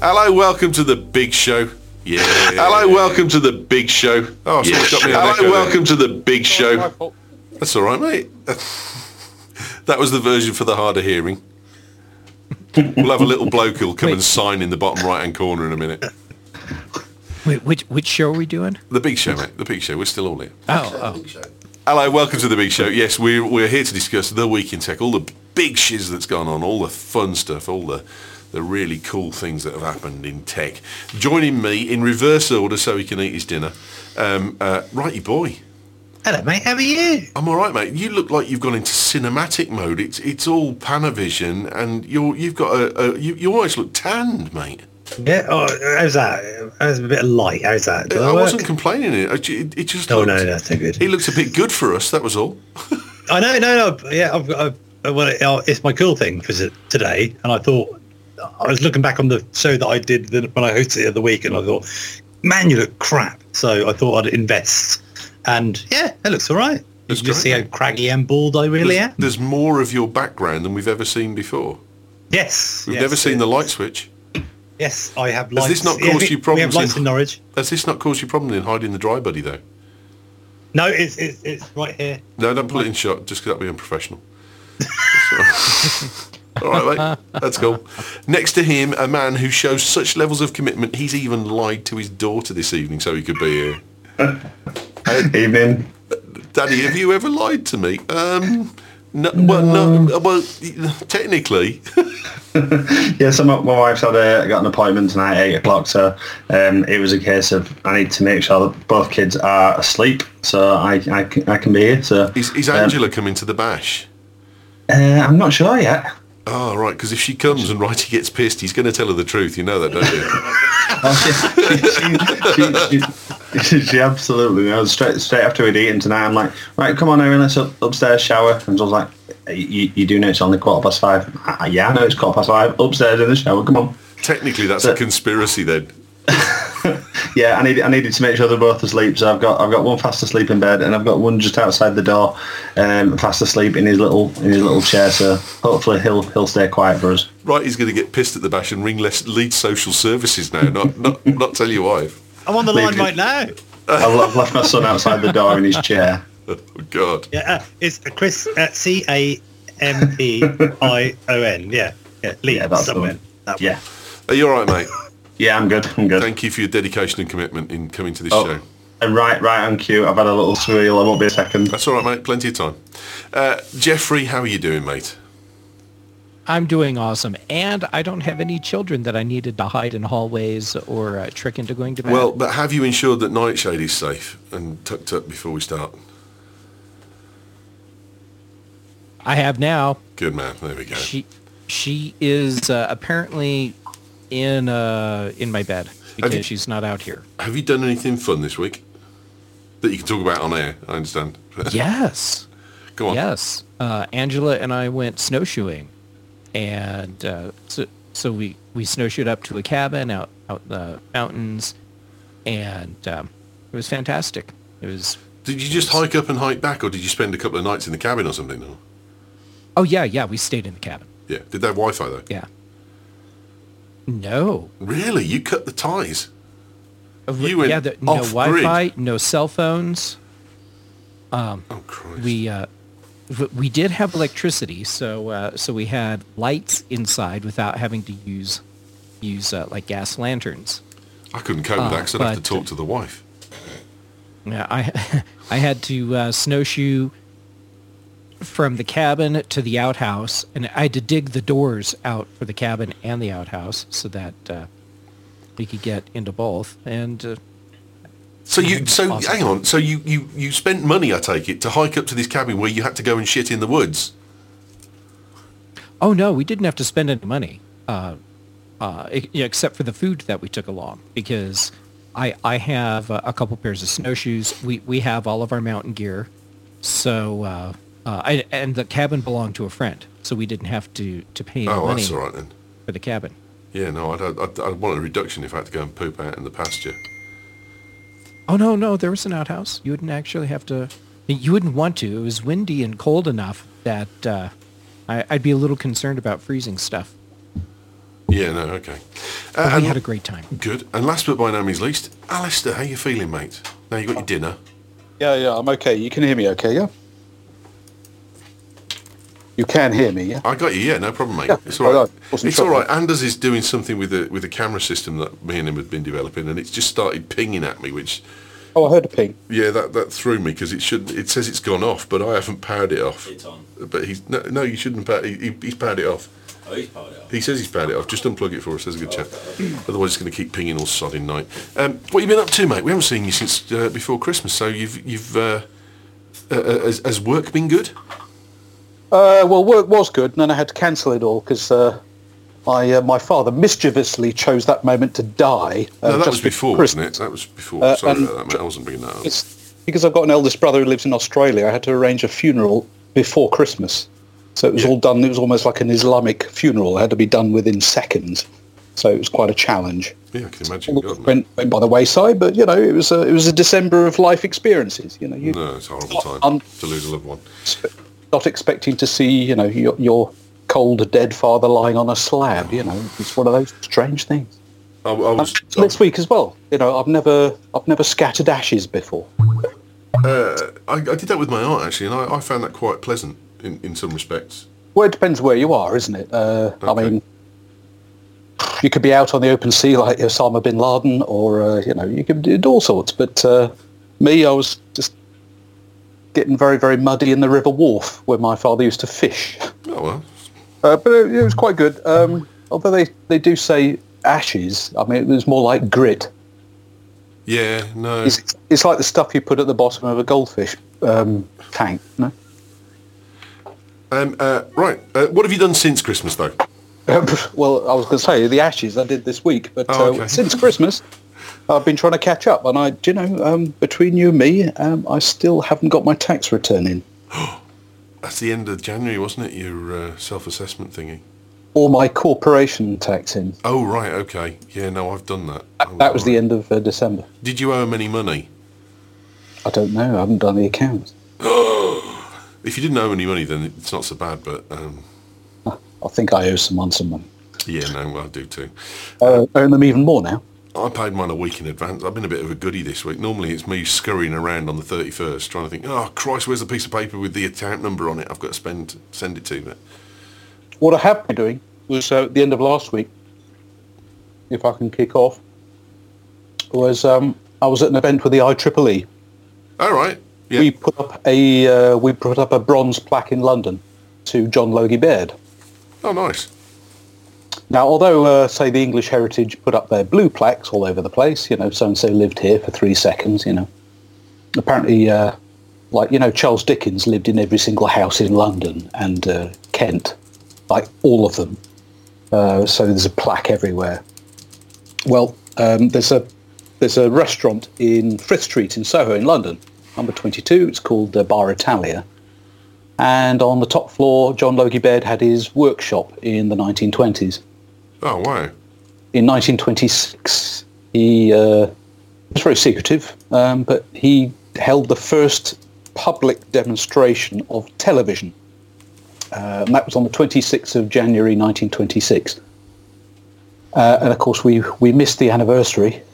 Hello, welcome to the big show. Yeah. Hello, welcome to the big show. Oh, someone's got me on echo. Hello, welcome to the big show. That's all right, mate. That was the version for the harder hearing. We'll have a little bloke who'll come and sign in the bottom right-hand corner in a minute. Wait, which show are we doing? The Big Show, mate. The Big Show. We're still all here. Oh. Hello, welcome to The Big Show. Yes, we're here to discuss the week in tech, all the big shiz that's gone on, all the fun stuff, all the really cool things that have happened in tech. Joining me in reverse order so he can eat his dinner, Righty Boy. Hello, mate. How are you? I'm all right, mate. You look like you've gone into cinematic mode. It's all Panavision, and you've got you almost look tanned, mate. Yeah. Oh, how's that? That was a bit light. How's that? I wasn't complaining. It just. Oh no, that's too good. He looks a bit good for us. That was all. I know. No. Yeah. It's my cool thing for today, and I thought I was looking back on the show that I did when I hosted it the other week, and I thought, man, you look crap. So I thought I'd invest. And yeah, it looks all right. You can just see how craggy and bald I really am. There's more of your background than we've ever seen before. Yes. We've never seen the light switch. Yes, I have lights. Has this not caused you problems? We have lights in Norwich. Has this not caused you problems in hiding the dry buddy, though? No, it's right here. No, don't put it in shot, just because that'd be unprofessional. All right, mate. That's cool. Next to him, a man who shows such levels of commitment, he's even lied to his daughter this evening so he could be here. Evening. Daddy, have you ever lied to me? No. Well, technically. Yeah, so my wife's got an appointment tonight at 8 o'clock, so it was a case of I need to make sure that both kids are asleep, so I can be here. So is Angela coming to the bash? I'm not sure yet. Oh, right, because if she comes and Righty gets pissed, he's going to tell her the truth. You know that, don't you? She absolutely knows. Straight after we'd eaten tonight, I'm like, right, come on, Erin, let's upstairs shower. And I was like, you do know it's only 5:15? Yeah, I know it's 5:15. Upstairs in the shower, come on. Technically, that's a conspiracy then. Yeah, I needed to make sure they're both asleep, so I've got one fast asleep in bed, and I've got one just outside the door, fast asleep in his little chair. So hopefully he'll stay quiet for us. Right, he's going to get pissed at the bash and ring Leeds Social Services now. Not tell your wife. I'm on the line right now. I've left my son outside the door in his chair. Oh God. Yeah, it's Chris at CAMPION. Yeah, Leeds. Yeah, that's somewhere. Yeah. Are you all right, mate? Yeah, I'm good. Thank you for your dedication and commitment in coming to this show. And right on cue. I've had a little squeal. I won't be a second. That's all right, mate. Plenty of time. Jeffrey, how are you doing, mate? I'm doing awesome, and I don't have any children that I needed to hide in hallways or trick into going to bed. Well, but have you ensured that Nightshade is safe and tucked up before we start? I have now. Good man. There we go. She is apparently in my bed because she's not out here. Have you done anything fun this week that you can talk about on air? I understand. Yes. Go on. Yes. Angela and I went snowshoeing, and so we snowshoed up to a cabin out the mountains, and it was fantastic. It was. Did you just hike up and hike back, or did you spend a couple of nights in the cabin or something? No? Oh yeah, we stayed in the cabin. Yeah. Did they have Wi-Fi though? Yeah. No. Really? You cut the ties? You went no Wi-Fi, no cell phones. Oh Christ. We did have electricity, so we had lights inside without having to use like gas lanterns. I couldn't cope with that because I'd have to talk to the wife. Yeah, I had to snowshoe from the cabin to the outhouse, and I had to dig the doors out for the cabin and the outhouse so that we could get into both. And awesome. Hang on. So you spent money, I take it, to hike up to this cabin where you had to go and shit in the woods. Oh no, we didn't have to spend any money, except for the food that we took along, because I have a couple pairs of snowshoes. We have all of our mountain gear, so. And the cabin belonged to a friend, so we didn't have to pay any money that's all right, then. For the cabin. Yeah, no, I'd want a reduction if I had to go and poop out in the pasture. Oh, no, there was an outhouse. You wouldn't actually have to... You wouldn't want to. It was windy and cold enough that I'd be a little concerned about freezing stuff. Yeah, no, okay. We had a great time. Good. And last but by no means least, Alistair, how you feeling, mate? Now you got your dinner. Yeah, I'm okay. You can hear me okay, yeah? You can hear me, yeah? I got you, yeah, no problem, mate. Yeah. It's all right. It's sure. all right. Anders is doing something with the camera system that me and him have been developing, and it's just started pinging at me, which... Oh, I heard a ping. Yeah, that threw me, because it says it's gone off, but I haven't powered it off. It's on. But no, you shouldn't power he's powered it off. Oh, he's powered it off. He says he's powered it off. Just unplug it for us. There's a good chap. Otherwise, it's going to keep pinging all sodding night. What have you been up to, mate? We haven't seen you since before Christmas. So has work been good? Well, work was good, and then I had to cancel it all because my father mischievously chose that moment to die. No, that just was before, wasn't it? That was before. Sorry about that, mate. I wasn't bringing that up. It's because I've got an eldest brother who lives in Australia. I had to arrange a funeral before Christmas. So it was all done. It was almost like an Islamic funeral. It had to be done within seconds. So it was quite a challenge. Yeah, I can imagine. Went by the wayside, but it was a December of life experiences. No, it's a horrible time to lose a loved one. Not expecting to see your cold dead father lying on a slab. It's one of those strange things. I was this week as well. I've never scattered ashes before. I did that with my aunt actually, and I found that quite pleasant in some respects. Well, it depends where you are, isn't it? Okay. I mean, you could be out on the open sea like Osama bin Laden, or you could do all sorts. But me, I was just getting very, very muddy in the River Wharfe where my father used to fish. Oh well. But it was quite good. Although they do say ashes, I mean, it was more like grit. Yeah, no. It's like the stuff you put at the bottom of a goldfish tank. No? Right. What have you done since Christmas, though? Well, I was going to say the ashes I did this week, but okay. Since Christmas, I've been trying to catch up, and between you and me, I still haven't got my tax return in. That's the end of January, wasn't it? Your self-assessment thingy. Or my corporation tax in. Oh right, okay. Yeah, no, I've done that. That was the end of December. Did you owe him any money? I don't know. I haven't done the accounts. If you didn't owe any money, then it's not so bad. But I think I owe someone some money. yeah, no, I do too. Owe them even more now. I paid mine a week in advance. I've been a bit of a goodie this week. Normally it's me scurrying around on the 31st trying to think, oh, Christ, where's the piece of paper with the account number on it? I've got to send it to me. What I have been doing was at the end of last week, if I can kick off, was I was at an event with the IEEE. All right. Yeah. We put up a bronze plaque in London to John Logie Baird. Oh, nice. Now, although, say, the English Heritage put up their blue plaques all over the place, so-and-so lived here for 3 seconds, Apparently, Charles Dickens lived in every single house in London and Kent, like all of them. So there's a plaque everywhere. Well, there's a restaurant in Frith Street in Soho in London, number 22. It's called Bar Italia. And on the top floor, John Logie Baird had his workshop in the 1920s. Oh, wow. In 1926, he was very secretive, but he held the first public demonstration of television. And that was on the 26th of January 1926. And of course, we missed the anniversary,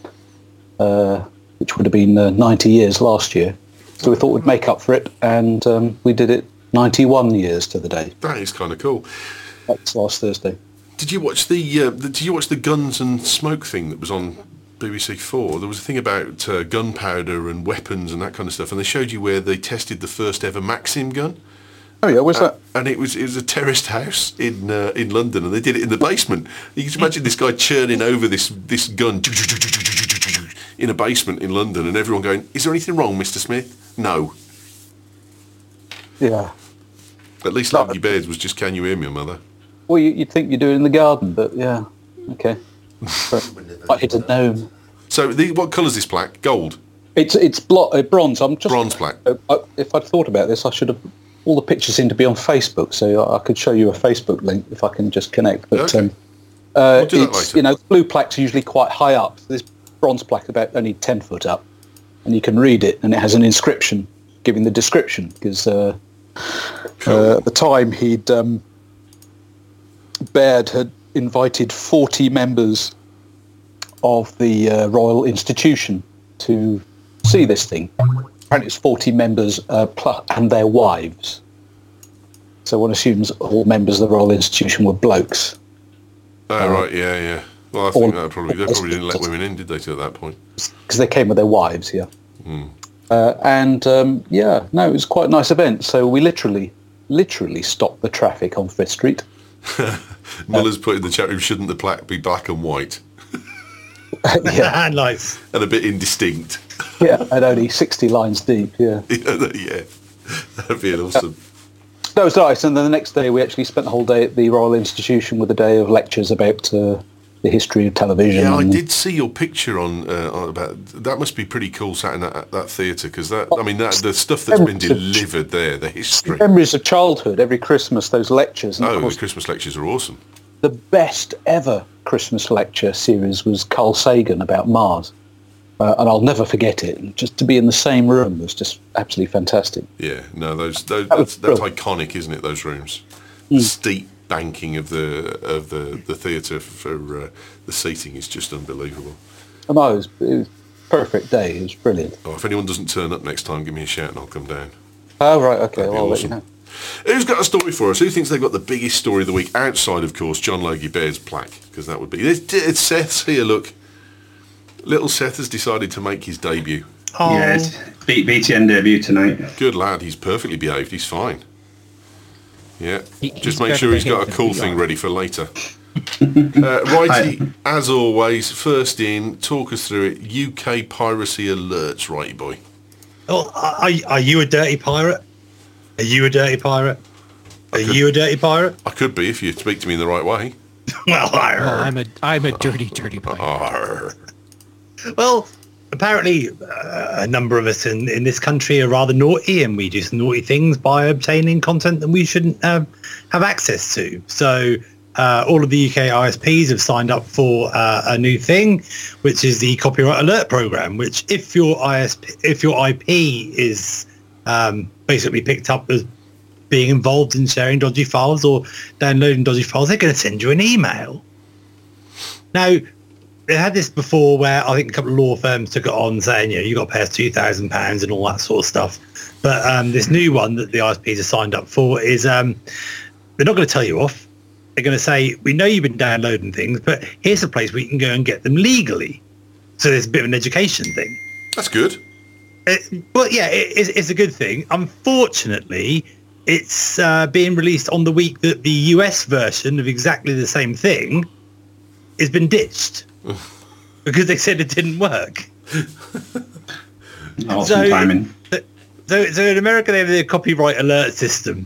which would have been 90 years last year. So we thought we'd make up for it, and we did it 91 years to the day. That is kind of cool. That's last Thursday. Did you watch the guns and smoke thing that was on BBC 4? There was a thing about gunpowder and weapons and that kind of stuff, and they showed you where they tested the first ever Maxim gun. Oh yeah, where's that? And it was a terraced house in London, and they did it in the basement. You can imagine this guy churning over this gun in a basement in London, and everyone going, "Is there anything wrong, Mr. Smith?" No. Yeah. At least Logie Baird's was just, "Can you hear me, mother?" Well, you'd think you do it in the garden, but yeah, okay. Might hit a gnome. So, what colour's this plaque? Gold? It's bronze. I'm just bronze plaque. If I'd thought about this, I should have. All the pictures seem to be on Facebook, so I could show you a Facebook link if I can just connect. But okay. We'll do that later. Blue plaques are usually quite high up. This bronze plaque is about only 10 foot up, and you can read it, and it has an inscription giving the description because at the time Baird had invited 40 members of the Royal Institution to see this thing. Apparently it's 40 members and their wives. So one assumes all members of the Royal Institution were blokes. Oh, right, yeah. Well, I think they probably didn't let women in, did they, to that point? Because they came with their wives, yeah. Mm. It was quite a nice event. So we literally stopped the traffic on Fifth Street. Muller's put in the chat room, shouldn't the plaque be black and white? Yeah, nice. And a bit indistinct. Yeah, and only 60 lines deep, yeah. Yeah, that'd be awesome. That was nice, and then the next day we actually spent the whole day at the Royal Institution with a day of lectures about the history of television. Yeah, I did see your picture on about that. Must be pretty cool, sat in that theatre, because the stuff that's been delivered there, the history, memories of childhood. Every Christmas, those lectures. And the Christmas lectures are awesome. The best ever Christmas lecture series was Carl Sagan about Mars, and I'll never forget it. And just to be in the same room was just absolutely fantastic. Yeah, no, that's iconic, isn't it? Those rooms, the steep banking of the theatre for the seating is just unbelievable. And it was a perfect day. It was brilliant. Oh, if anyone doesn't turn up next time, give me a shout and I'll come down. Oh, right, okay, That'd be I'll awesome. let you know. Who's got a story for us? Who thinks they've got the biggest story of the week outside, of course, John Logie Bair's plaque? Because that would be... It's Seth's here, look. Little Seth has decided to make his debut. Oh. Yeah, it's BTN debut tonight. Good lad, he's perfectly behaved, he's fine. Yeah, just he's make sure he's got a cool thing ready for later. Righty, as always, first in, talk us through it. UK piracy alerts, righty boy. Oh, are you a dirty pirate? Are you a dirty pirate? Are you a dirty pirate? I could be if you speak to me in the right way. Well, I'm a dirty pirate. Well, apparently a number of us in this country are rather naughty, and we do some naughty things by obtaining content that we shouldn't have access to. So all of the UK ISPs have signed up for a new thing, which is the Copyright Alert Program, which if your IP is basically picked up as being involved in sharing dodgy files or downloading dodgy files, they're going to send you an email. Now, they had this before where I think a couple of law firms took it on saying, you got to pay us £2,000 and all that sort of stuff. But this new one that the ISPs are signed up for is they're not going to tell you off. They're going to say, we know you've been downloading things, but here's a place where you can go and get them legally. So there's a bit of an education thing. That's good. But yeah, it's a good thing. Unfortunately, it's being released on the week that the US version of exactly the same thing has been ditched because they said it didn't work. Awesome timing. So in America, they have the copyright alert system.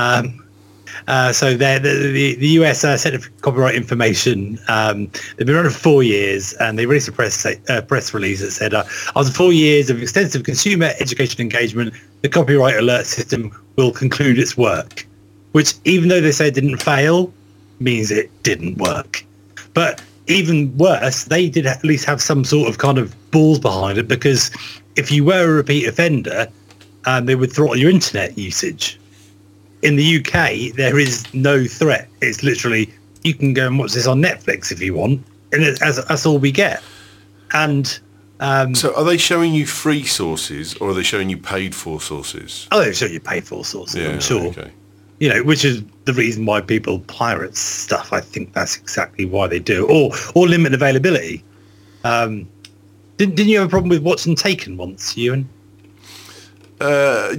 So the US Centre for Copyright Information, they've been running for 4 years, and they released a press release that said, after 4 years of extensive consumer education engagement, the Copyright Alert System will conclude its work, which, even though they say it didn't fail, means it didn't work. But even worse, they did at least have some sort of kind of balls behind it, because if you were a repeat offender, they would throttle your internet usage. In the UK, there is no threat. It's literally, you can go and watch this on Netflix if you want, and that's all we get. And so are they showing you free sources, or are they showing you paid for sources? Oh, they show you paid for sources, yeah, I'm sure. Okay. Which is the reason why people pirate stuff. I think that's exactly why they do, or limit availability. Didn't you have a problem with watching Taken once, Ewan? I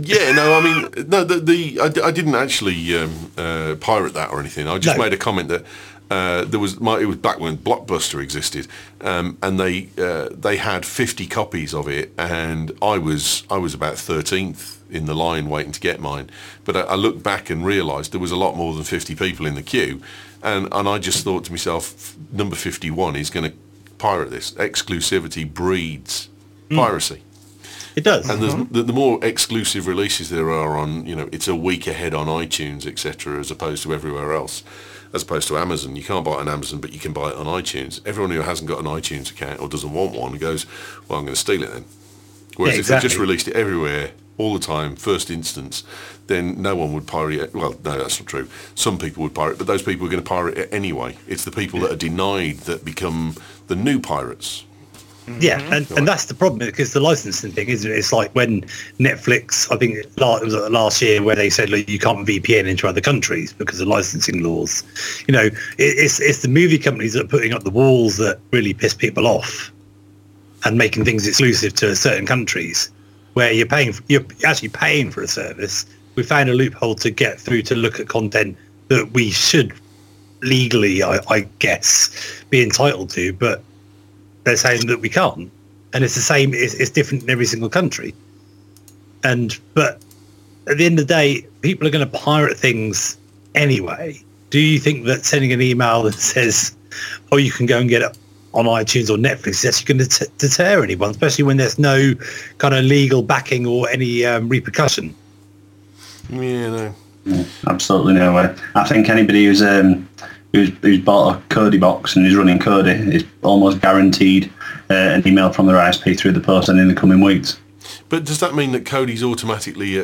didn't actually pirate that or anything. I just made a comment that it was back when Blockbuster existed, and they had 50 copies of it, and I was about 13th in the line waiting to get mine. But I looked back and realised there was a lot more than 50 people in the queue, and I just thought to myself, number 51 is going to pirate this. Exclusivity breeds piracy. It does. And the more exclusive releases there are on, it's a week ahead on iTunes, etc., as opposed to everywhere else, as opposed to Amazon. You can't buy it on Amazon, but you can buy it on iTunes. Everyone who hasn't got an iTunes account or doesn't want one goes, well, I'm going to steal it then. Whereas if they just released it everywhere, all the time, first instance, then no one would pirate it. Well, no, that's not true. Some people would pirate, but those people are going to pirate it anyway. It's the people that are denied that become the new pirates. Yeah, and that's the problem, because the licensing thing, isn't it? It's like when Netflix, I think it was last year, where they said, look, you can't VPN into other countries because of licensing laws. You know, it's the movie companies that are putting up the walls that really piss people off and making things exclusive to certain countries, where you're actually paying for a service. We found a loophole to get through to look at content that we should legally, I guess, be entitled to, but they're saying that we can't, and it's the same. It's different in every single country. But at the end of the day, people are going to pirate things anyway. Do you think that sending an email that says, "Oh, you can go and get it on iTunes or Netflix," is actually going to deter anyone, especially when there's no kind of legal backing or any repercussion? Yeah, no, absolutely no way. I think anybody who's bought a Kodi box and is running Kodi is almost guaranteed an email from their ISP through the post and in the coming weeks. But does that mean that Kodi's automatically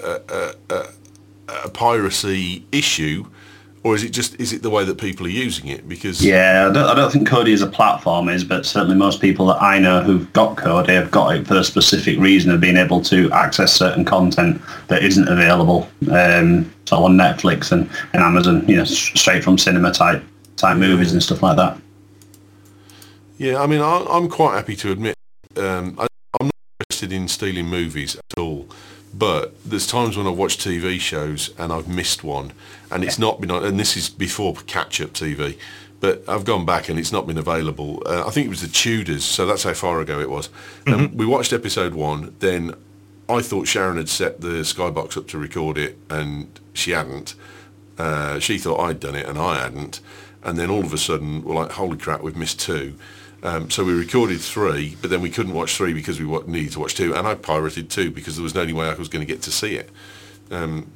a piracy issue, or is it the way that people are using it? Because I don't think Kodi as a platform is, but certainly most people that I know who've got Kodi have got it for the specific reason of being able to access certain content that isn't available so on Netflix and Amazon, straight from cinema type movies and stuff like that. Yeah, I mean, I'm quite happy to admit I'm not interested in stealing movies at all. But there's times when I've watched TV shows and I've missed one, and it's not been, and this is before catch-up TV, but I've gone back and it's not been available. I think it was The Tudors, so that's how far ago it was. And we watched episode 1, then I thought Sharon had set the Skybox up to record it, and she hadn't. She thought I'd done it and I hadn't. And then all of a sudden, we're like, holy crap, we've missed 2. So we recorded 3, but then we couldn't watch 3 because we needed to watch 2, and I pirated 2 because there was no way I was going to get to see it. And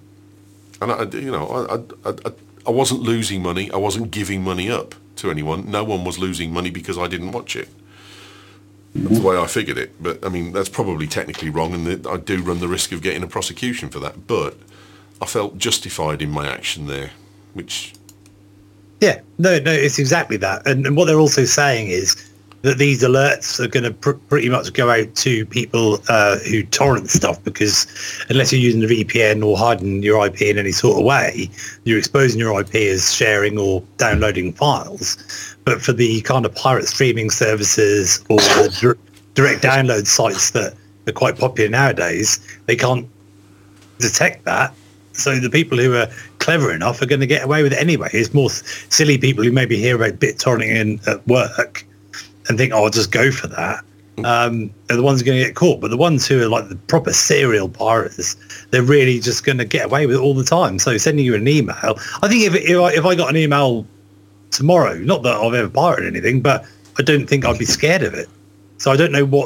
I wasn't losing money. I wasn't giving money up to anyone. No one was losing money because I didn't watch it. That's the way I figured it. But I mean, that's probably technically wrong, and I do run the risk of getting a prosecution for that. But I felt justified in my action there, which. Yeah, no, it's exactly that. And what they're also saying is that these alerts are going to pretty much go out to people who torrent stuff, because unless you're using a VPN or hiding your IP in any sort of way, you're exposing your IP as sharing or downloading files. But for the kind of pirate streaming services or the direct download sites that are quite popular nowadays, they can't detect that. So the people who are clever enough are going to get away with it anyway. It's more silly people who maybe hear about BitTorrenting at work and think, oh, I'll just go for that. Are the ones going to get caught. But the ones who are like the proper serial pirates, they're really just going to get away with it all the time. So sending you an email, I think if I got an email tomorrow, not that I've ever pirated anything, but I don't think I'd be scared of it. So I don't know what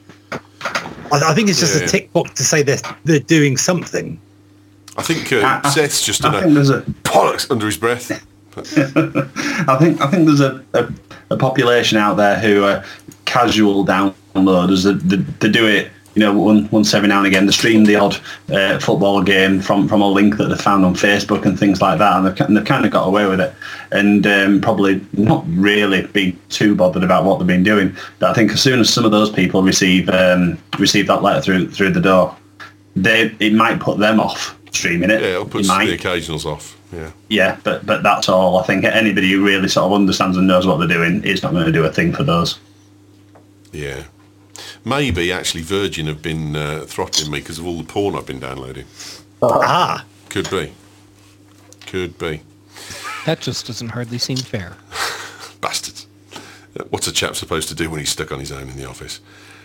I think it's just a tick box to say they're doing something. I think Seth's just done a bollocks under his breath. I think there's a population out there who are casual downloaders that do it, once every now and again. They stream the odd football game from a link that they found on Facebook and things like that, and they've kind of got away with it, and probably not really be too bothered about what they've been doing. But I think as soon as some of those people receive that letter through the door, it might put them off streaming it. Yeah, it'll put the occasionals off. Yeah, but that's all. I think anybody who really sort of understands and knows what they're doing is not going to do a thing for those. Yeah. Maybe actually Virgin have been throttling me because of all the porn I've been downloading. Could be. That just doesn't hardly seem fair. Bastards. What's a chap supposed to do when he's stuck on his own in the office?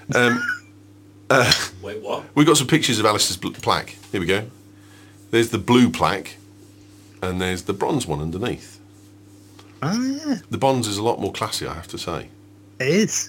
Wait, what? We've got some pictures of Alistair's plaque. Here we go. There's the blue plaque, and there's the bronze one underneath. Oh, yeah. The bronze is a lot more classy, I have to say. It is.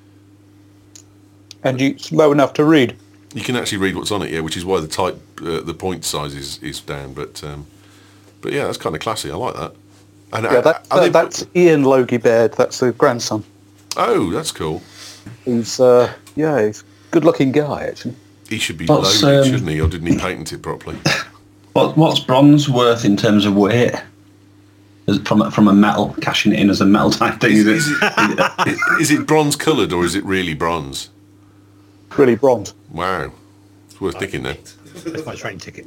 And it's low enough to read. You can actually read what's on it, which is why the point size is down. But yeah, that's kind of classy. I like that. And that's Ian Logie Baird. That's the grandson. Oh, that's cool. He's a good-looking guy, actually. He should be loaded, shouldn't he? Or didn't he patent it properly? What's bronze worth in terms of weight? From a metal, cashing it in as a metal type thing? Is it bronze coloured or is it really bronze? Really bronze. Wow. It's worth thinking then. That's my train ticket.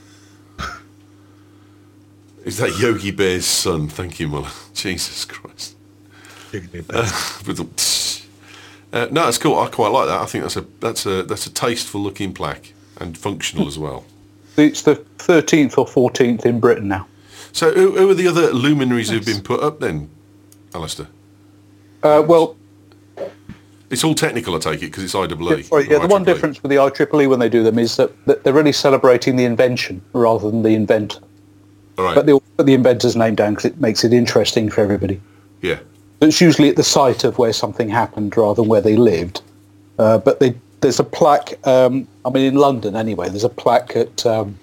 Is that Yogi Bear's son? Thank you, Muller. Jesus Christ. No, it's cool. I quite like that. I think that's a tasteful looking plaque and functional as well. It's the 13th or 14th in Britain now. So who are the other luminaries who've been put up then, Alistair? Well, it's all technical, I take it, because it's IEEE. The one difference with the IEEE when they do them is that they're really celebrating the invention rather than the inventor. All right. But they'll put the inventor's name down because it makes it interesting for everybody. Yeah. It's usually at the site of where something happened rather than where they lived. But there's a plaque, in London anyway, there's a plaque at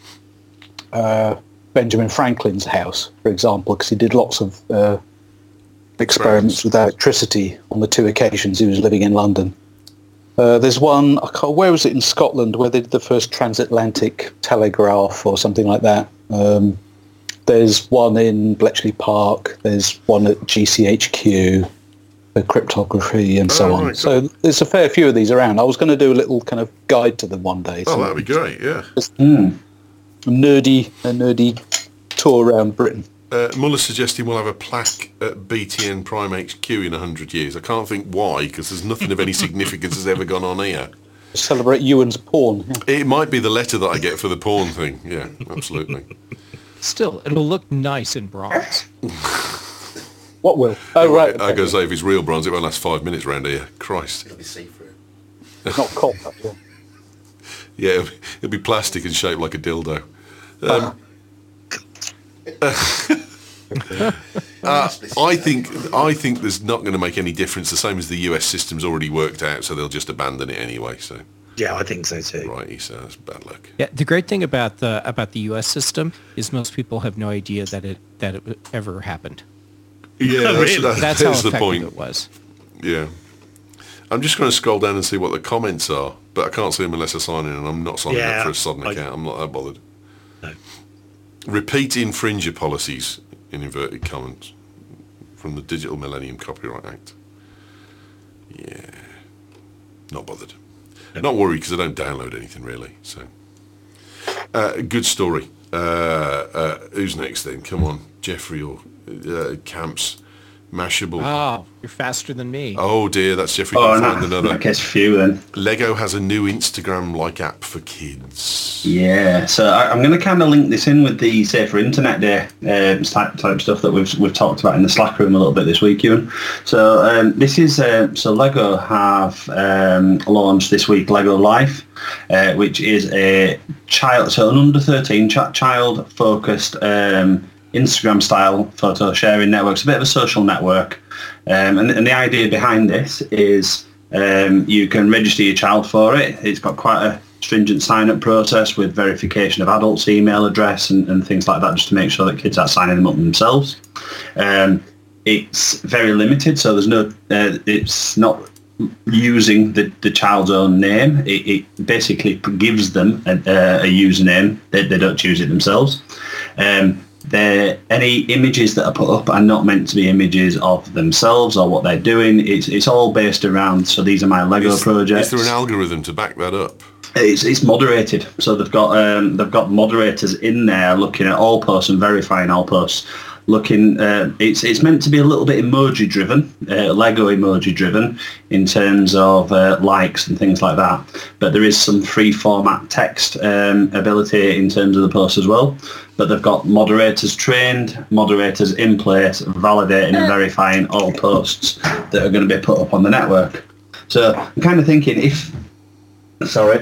Benjamin Franklin's house, for example, because he did lots of experiments with electricity on the 2 occasions he was living in London. There's one, where was it in Scotland, where they did the first transatlantic telegraph or something like that. There's one in Bletchley Park. There's one at GCHQ, the cryptography and so on. Right, so there's a fair few of these around. I was going to do a little kind of guide to them one day. Oh, that'd be great, yeah. Just a nerdy tour around Britain. Muller's suggesting we'll have a plaque at BTN Prime HQ in 100 years. I can't think why, because there's nothing of any significance has ever gone on here. Celebrate Ewan's porn. Yeah. It might be the letter that I get for the porn thing. Yeah, absolutely. Still, it'll look nice in bronze. What will? Oh, right. I gotta say, if it's real bronze, it won't last 5 minutes round here. Christ. It'll be see-through. It's not copper. Yeah, it'll be plastic and shaped like a dildo. I think there's not going to make any difference. The same as the US system's already worked out, so they'll just abandon it anyway. So. Yeah, I think so too. Right, so that's bad luck. Yeah, the great thing about the U.S. system is most people have no idea that it ever happened. Yeah, that's how the effective point. It was. Yeah, I'm just going to scroll down and see what the comments are, but I can't see them unless I sign in, and I'm not signing up for a sodden account. I'm not that bothered. No. Repeat infringer policies in inverted commas from the Digital Millennium Copyright Act. Yeah, not bothered. Not worried because I don't download anything really. So, good story. Who's next then? Come on, Jeffrey or Camps, Mashable. Oh, you're faster than me. Oh dear, that's Jeffrey. Find another. I guess few then. Lego has a new Instagram-like app for kids. Yeah, so I'm going to kind of link this in with the Safer Internet Day type stuff that we've talked about in the Slack room a little bit this week, Ewan. So this is so Lego have launched this week Lego Life, which is a an under 13 child-focused Instagram-style photo sharing network. It's a bit of a social network, and the idea behind this is you can register your child for it. It's got quite a stringent sign-up process with verification of adults' email address and things like that, just to make sure that kids aren't signing them up themselves. It's very limited, so there's no. It's not using the child's own name. It basically gives them a username. They don't choose it themselves. Any images that are put up are not meant to be images of themselves or what they're doing. It's all based around, so these are my Lego projects. Is there an algorithm to back that up? It's moderated, so they've got moderators in there looking at all posts and verifying all posts. It's meant to be a little bit emoji driven, Lego emoji driven in terms of likes and things like that. But there is some free format text ability in terms of the post as well. But they've got moderators trained, moderators in place, validating and verifying all posts that are going to be put up on the network. So I'm kind of thinking if you've got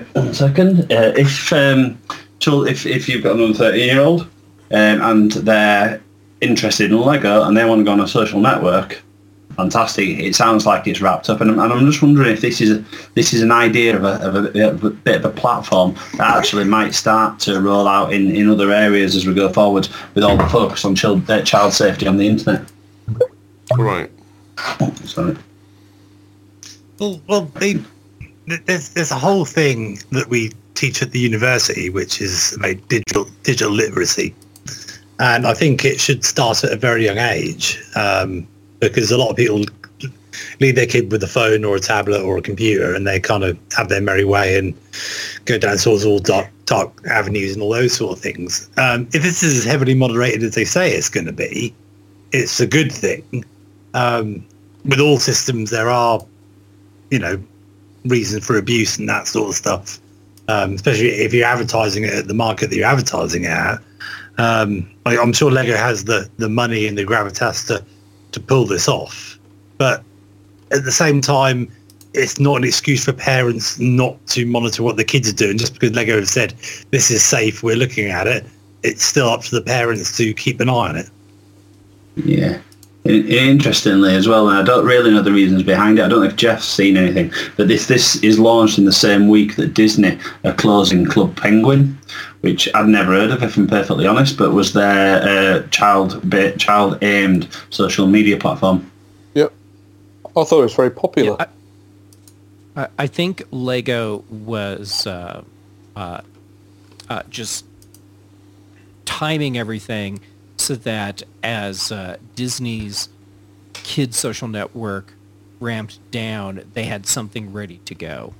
another 13-year-old and they're interested in Lego and they want to go on a social network, fantastic. It sounds like it's wrapped up, and I'm just wondering if this is an idea of a bit of a platform that actually might start to roll out in other areas as we go forward, with all the focus on child safety on the internet. Right. Sorry. Well, there's a whole thing that we teach at the university, which is about digital literacy. And I think it should start at a very young age, because a lot of people leave their kid with a phone or a tablet or a computer, and they kind of have their merry way and go down sort of all dark avenues and all those sort of things. If this is as heavily moderated as they say it's going to be, it's a good thing. With all systems, there are, reasons for abuse and that sort of stuff, especially if you're advertising it at the market that you're advertising it at. I'm sure Lego has the money and the gravitas to pull this off, but at the same time, it's not an excuse for parents not to monitor what the kids are doing. Just because Lego have said this is safe, we're looking at it, it's still up to the parents to keep an eye on it. Yeah. Interestingly as well, and I don't really know the reasons behind it. I don't know if Jeff's seen anything, but this is launched in the same week that Disney are closing Club Penguin, which I'd never heard of, if I'm perfectly honest, but was their child-aimed social media platform. Yep. I thought it was very popular. Yeah, I think Lego was just timing everything so that as Disney's kids social network ramped down, they had something ready to go.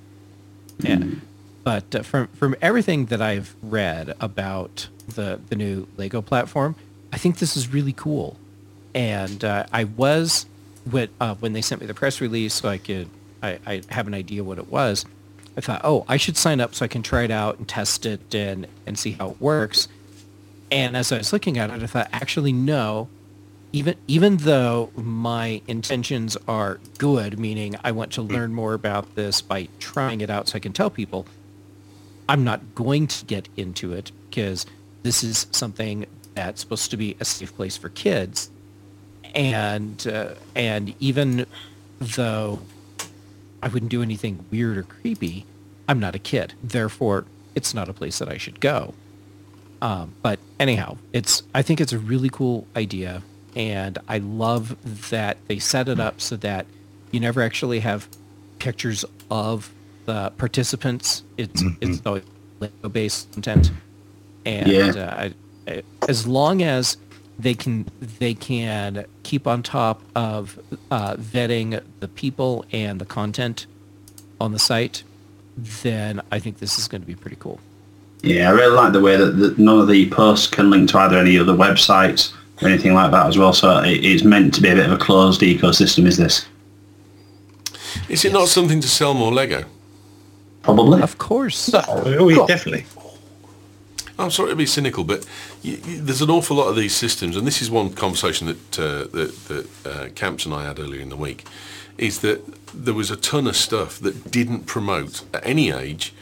But from everything that I've read about the new Lego platform, I think this is really cool. And I was, when they sent me the press release so I have an idea what it was, I thought, I should sign up so I can try it out and test it and see how it works. And as I was looking at it, I thought, actually, no, even though my intentions are good, meaning I want to learn more about this by trying it out so I can tell people, I'm not going to get into it because this is something that's supposed to be a safe place for kids. And even though I wouldn't do anything weird or creepy, I'm not a kid. Therefore, it's not a place that I should go. But anyhow, I think it's a really cool idea, and I love that they set it up so that you never actually have pictures of the participants. It's the Lego-based content, and as long as they can keep on top of vetting the people and the content on the site, then I think this is going to be pretty cool. Yeah, I really like the way that none of the posts can link to either any other websites or anything like that as well. So it's meant to be a bit of a closed ecosystem, is this? Is it not something to sell more Lego? Probably. Of course. Definitely. I'm sorry to be cynical, but there's an awful lot of these systems, and this is one conversation that Camps and I had earlier in the week, is that there was a ton of stuff that didn't promote at any age.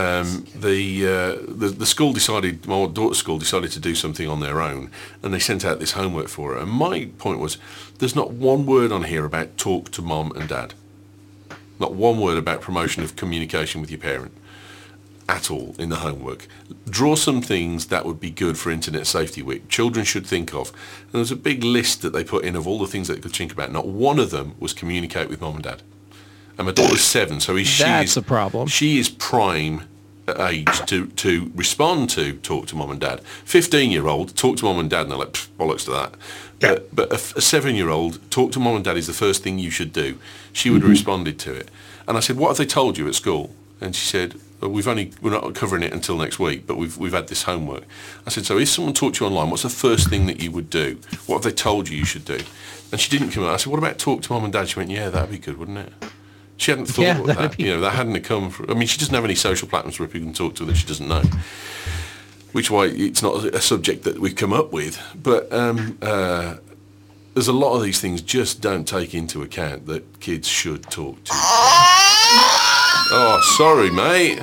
The school decided, my daughter's school decided to do something on their own, and they sent out this homework for her. And my point was, there's not one word on here about talk to mom and dad. Not one word about promotion of communication with your parent at all in the homework. Draw some things that would be good for Internet Safety Week. Children should think of. And there's a big list that they put in of all the things they could think about. Not one of them was communicate with mom and dad. And my daughter's 7, so that's a problem. She is prime age to respond to talk to mom and dad. 15-year-old, talk to mom and dad, and they're like, bollocks to that. Yeah. But a 7-year-old, talk to mom and dad is the first thing you should do. She would have responded to it. And I said, what have they told you at school? And she said, we're not covering it until next week, but we've had this homework. I said, so if someone talked to you online, what's the first thing that you would do? What have they told you should do? And she didn't come out. I said, what about talk to mom and dad? She went, yeah, that'd be good, wouldn't it? She hadn't thought about that. That hadn't come from, I mean, she doesn't have any social platforms where people can talk to her that she doesn't know, which is why it's not a subject that we've come up with. But there's a lot of these things just don't take into account that kids should talk to. Oh, sorry, mate.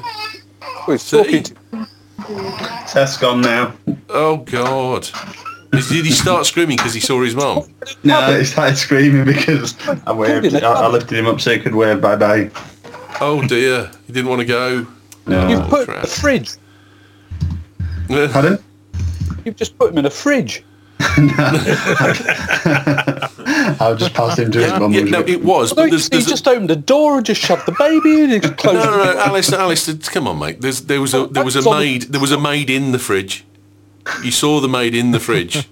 Seth's gone now. Oh, God. Did he start screaming because he saw his mum? No, he started screaming because I lifted him up so he could wave bye-bye. Oh, dear. He didn't want to go? No. You've put him in a fridge. Pardon? You've just put him in a fridge. I I'll just pass him to his mum. No, it was. But he just opened the door and just shoved the baby in. And closed no, Alice, come on, mate. There was a maid in the fridge. You saw the maid in the fridge.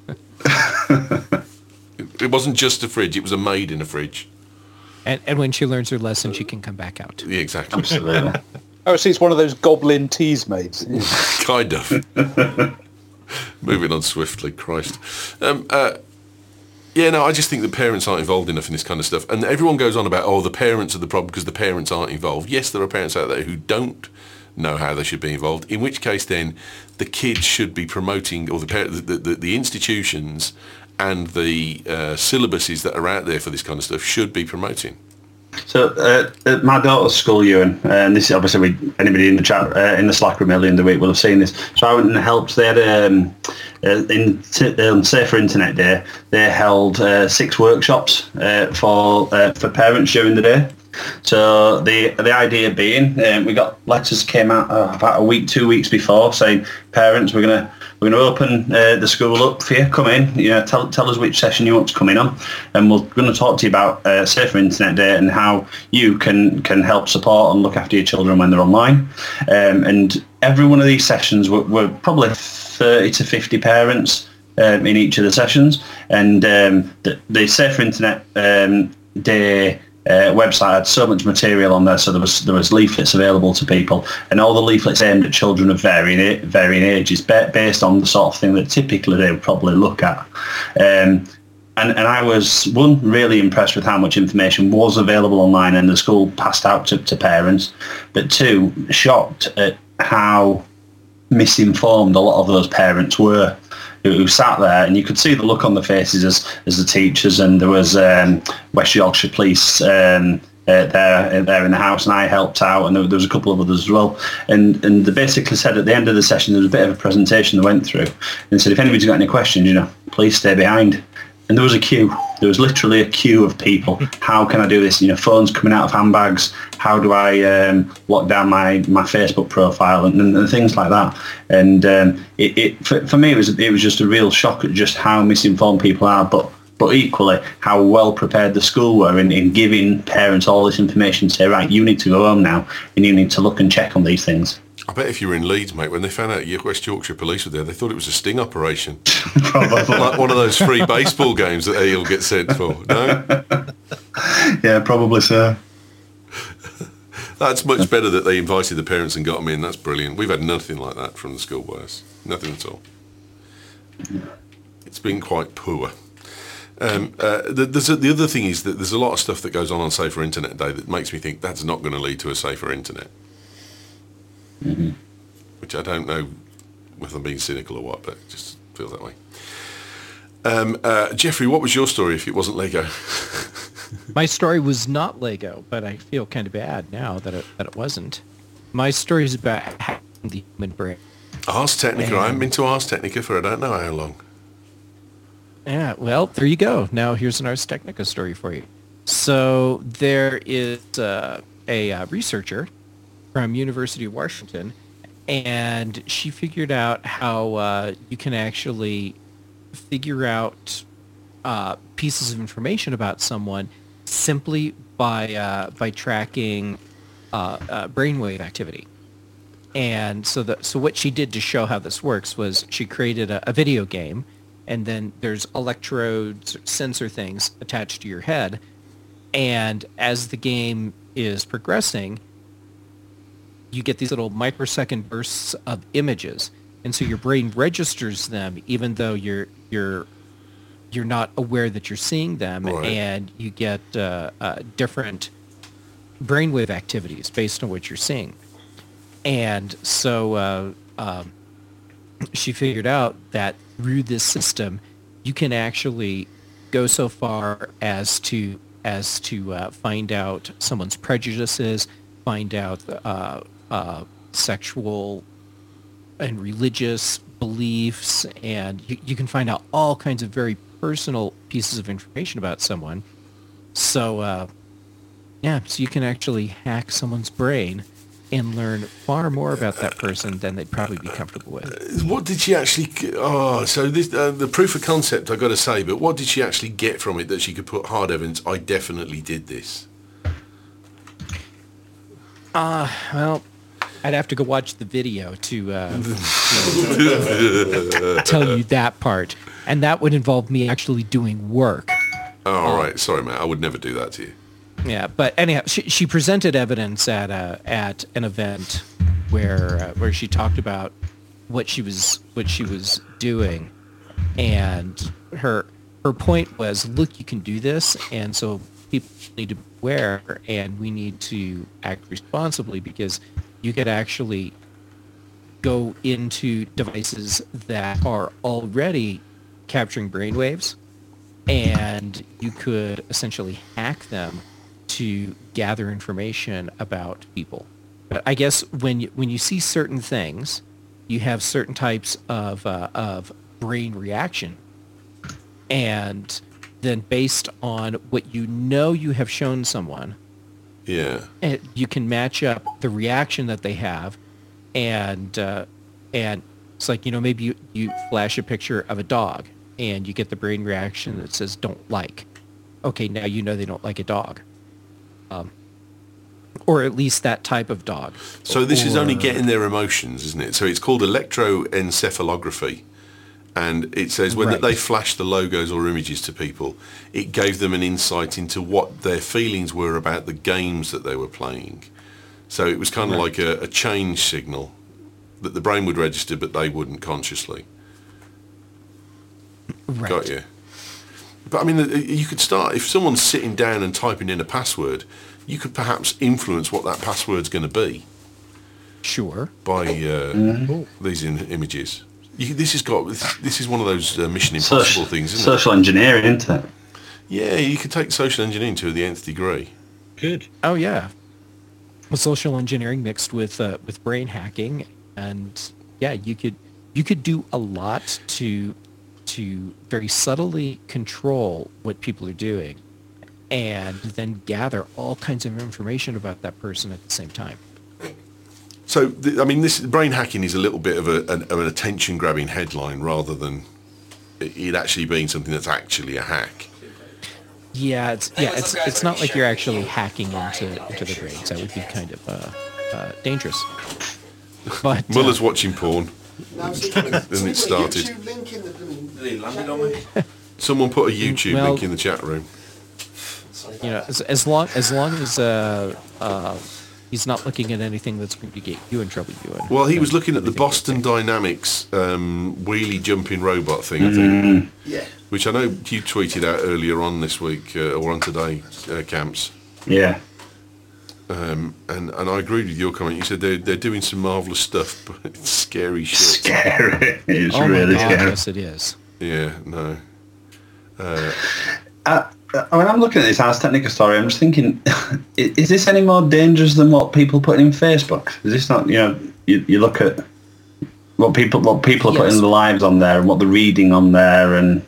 It wasn't just a fridge; it was a maid in a fridge. And when she learns her lesson, she can come back out. Yeah, exactly. Absolutely. Oh, see, it's one of those goblin tease maids. Kind of. Moving on swiftly, Christ. Yeah, no, I just think that parents aren't involved enough in this kind of stuff. And everyone goes on about, the parents are the problem because the parents aren't involved. Yes, there are parents out there who don't know how they should be involved, in which case then the kids should be promoting, or the institutions and the syllabuses that are out there for this kind of stuff should be promoting. So at my daughter's school, Ewan, and this is obviously anybody in the chat in the Slack room earlier in the week will have seen this. So I went and helped. They had on Safer Internet Day. They held 6 workshops for parents during the day. So the idea being, we got letters came out about a week, 2 weeks before, saying, parents, we're gonna open the school up for you. Come in, tell us which session you want to come in on, and we're going to talk to you about Safer Internet Day and how you can help support and look after your children when they're online. And every one of these sessions were probably 30 to 50 parents in each of the sessions, and the Safer Internet Day website had so much material on there, so there was leaflets available to people, and all the leaflets aimed at children of varying ages, based on the sort of thing that typically they would probably look at. And I was, one, really impressed with how much information was available online and the school passed out to parents, but two, shocked at how misinformed a lot of those parents were who sat there, and you could see the look on the faces as the teachers, and there was West Yorkshire Police there in the house, and I helped out, and there was a couple of others as well, and they basically said at the end of the session there was a bit of a presentation they went through, and said if anybody's got any questions, please stay behind. And there was a queue. There was literally a queue of people. How can I do this? Phones coming out of handbags. How do I lock down my Facebook profile and things like that? And for me, it was just a real shock at just how misinformed people are, but equally how well prepared the school were in giving parents all this information. Say, right, you need to go home now, and you need to look and check on these things. I bet if you were in Leeds, mate, when they found out West Yorkshire Police were there, they thought it was a sting operation. Like one of those free baseball games that you'll get sent for, no? Yeah, probably so. That's much better that they invited the parents and got them in. That's brilliant. We've had nothing like that from the school boys. Nothing at all. It's been quite poor. The other thing is that there's a lot of stuff that goes on Safer Internet Day that makes me think that's not going to lead to a safer internet. Mm-hmm. Which I don't know whether I'm being cynical or what, but it just feels that way. Jeffrey, what was your story if it wasn't Lego? My story was not Lego, but I feel kind of bad now that it wasn't. My story is about hacking the human brain. Ars Technica. I haven't been to Ars Technica for I don't know how long. Yeah, well, there you go. Now here's an Ars Technica story for you. So there is a researcher from University of Washington, and she figured out how you can actually figure out pieces of information about someone simply by tracking brainwave activity. And so what she did to show how this works was she created a video game, and then there's electrodes, sensor things attached to your head, and as the game is progressing, you get these little microsecond bursts of images, and so your brain registers them even though you're not aware that you're seeing them, right. And you get different brainwave activities based on what you're seeing. And so she figured out that through this system, you can actually go so far as to find out someone's prejudices, find out sexual and religious beliefs, and you can find out all kinds of very personal pieces of information about someone. So, so you can actually hack someone's brain and learn far more about that person than they'd probably be comfortable with. What did she actually... so this the proof of concept, I've got to say, but what did she actually get from it that she could put hard evidence, I definitely did this? Well, I'd have to go watch the video to tell you that part. And that would involve me actually doing work. Oh, all right. Sorry, Matt. I would never do that to you. Yeah, but anyhow, she presented evidence at an event where she talked about what she was doing, and her point was, look, you can do this, and so people need to be aware, and we need to act responsibly because you could actually go into devices that are already capturing brainwaves, and you could essentially hack them to gather information about people. But I guess when you see certain things, you have certain types of brain reaction, and then based on what you have shown someone, you can match up the reaction that they have, and it's like, maybe you flash a picture of a dog and you get the brain reaction that says don't like. Okay, now they don't like a dog. Or at least that type of dog. So this is only getting their emotions, isn't it? So it's called electroencephalography. And it says when they flashed the logos or images to people, it gave them an insight into what their feelings were about the games that they were playing. So it was kind of like a change signal that the brain would register, but they wouldn't consciously. Right. Got you. But I mean, you could start, if someone's sitting down and typing in a password, you could perhaps influence what that password's going to be. Sure. By these images. This is one of those Mission Impossible things, isn't it? Social engineering, isn't it? Yeah, you could take social engineering to the nth degree. Good. Oh yeah. Well, social engineering mixed with brain hacking, and yeah, you could do a lot to very subtly control what people are doing, and then gather all kinds of information about that person at the same time. So, this brain hacking is a little bit of an attention-grabbing headline rather than it actually being something that's actually a hack. Yeah, it's not like you're actually hacking into the brains. That would be kind of dangerous. But Muller's watching porn. And it started. Someone put a YouTube link in the chat room. As long as he's not looking at anything that's going to get you in trouble, Ewan. Well, he was looking at the Boston Dynamics wheelie jumping robot thing, I think. Yeah. Which I know you tweeted out earlier on this week, or on today, Camps. Yeah. And I agreed with your comment. You said they're doing some marvellous stuff, but it's scary shit. Scary. It's really scary. Yes, it is. Yeah, no. When I'm looking at this Ars Technica story, I'm just thinking, is this any more dangerous than what people put in Facebook? Is this not, you look at what people are putting their lives on there and what they're reading on there, and...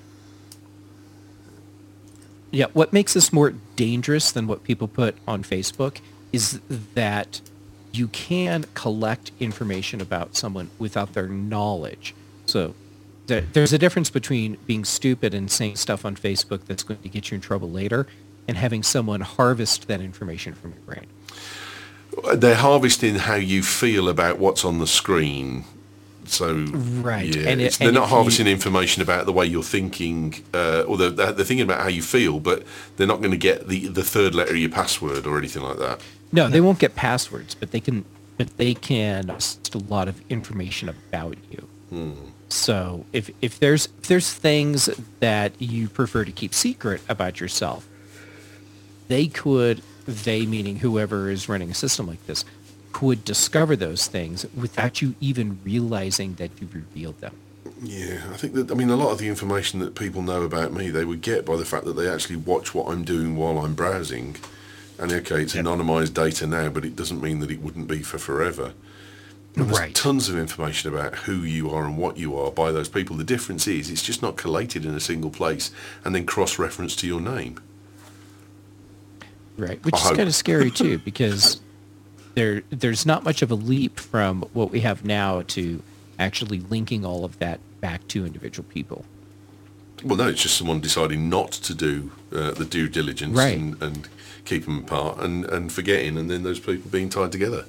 Yeah, what makes this more dangerous than what people put on Facebook is that you can collect information about someone without their knowledge. So there's a difference between being stupid and saying stuff on Facebook that's going to get you in trouble later and having someone harvest that information from your brain. They're harvesting how you feel about what's on the screen. So, right. Yeah, they're not harvesting information about the way you're thinking, or they're thinking about how you feel, but they're not going to get the third letter of your password or anything like that. No, they won't get passwords, but they can harvest a lot of information about you. So if there's things that you prefer to keep secret about yourself, they meaning whoever is running a system like this, could discover those things without you even realizing that you've revealed them. Yeah, I think that, a lot of the information that people know about me, they would get by the fact that they actually watch what I'm doing while I'm browsing. And okay, it's anonymized data now, but it doesn't mean that it wouldn't be for forever. And there's tons of information about who you are and what you are by those people. The difference is it's just not collated in a single place and then cross-referenced to your name. Right, which is kind of scary too, because there's not much of a leap from what we have now to actually linking all of that back to individual people. Well, no, it's just someone deciding not to do the due diligence Right. and keep them apart and forgetting, and then those people being tied together.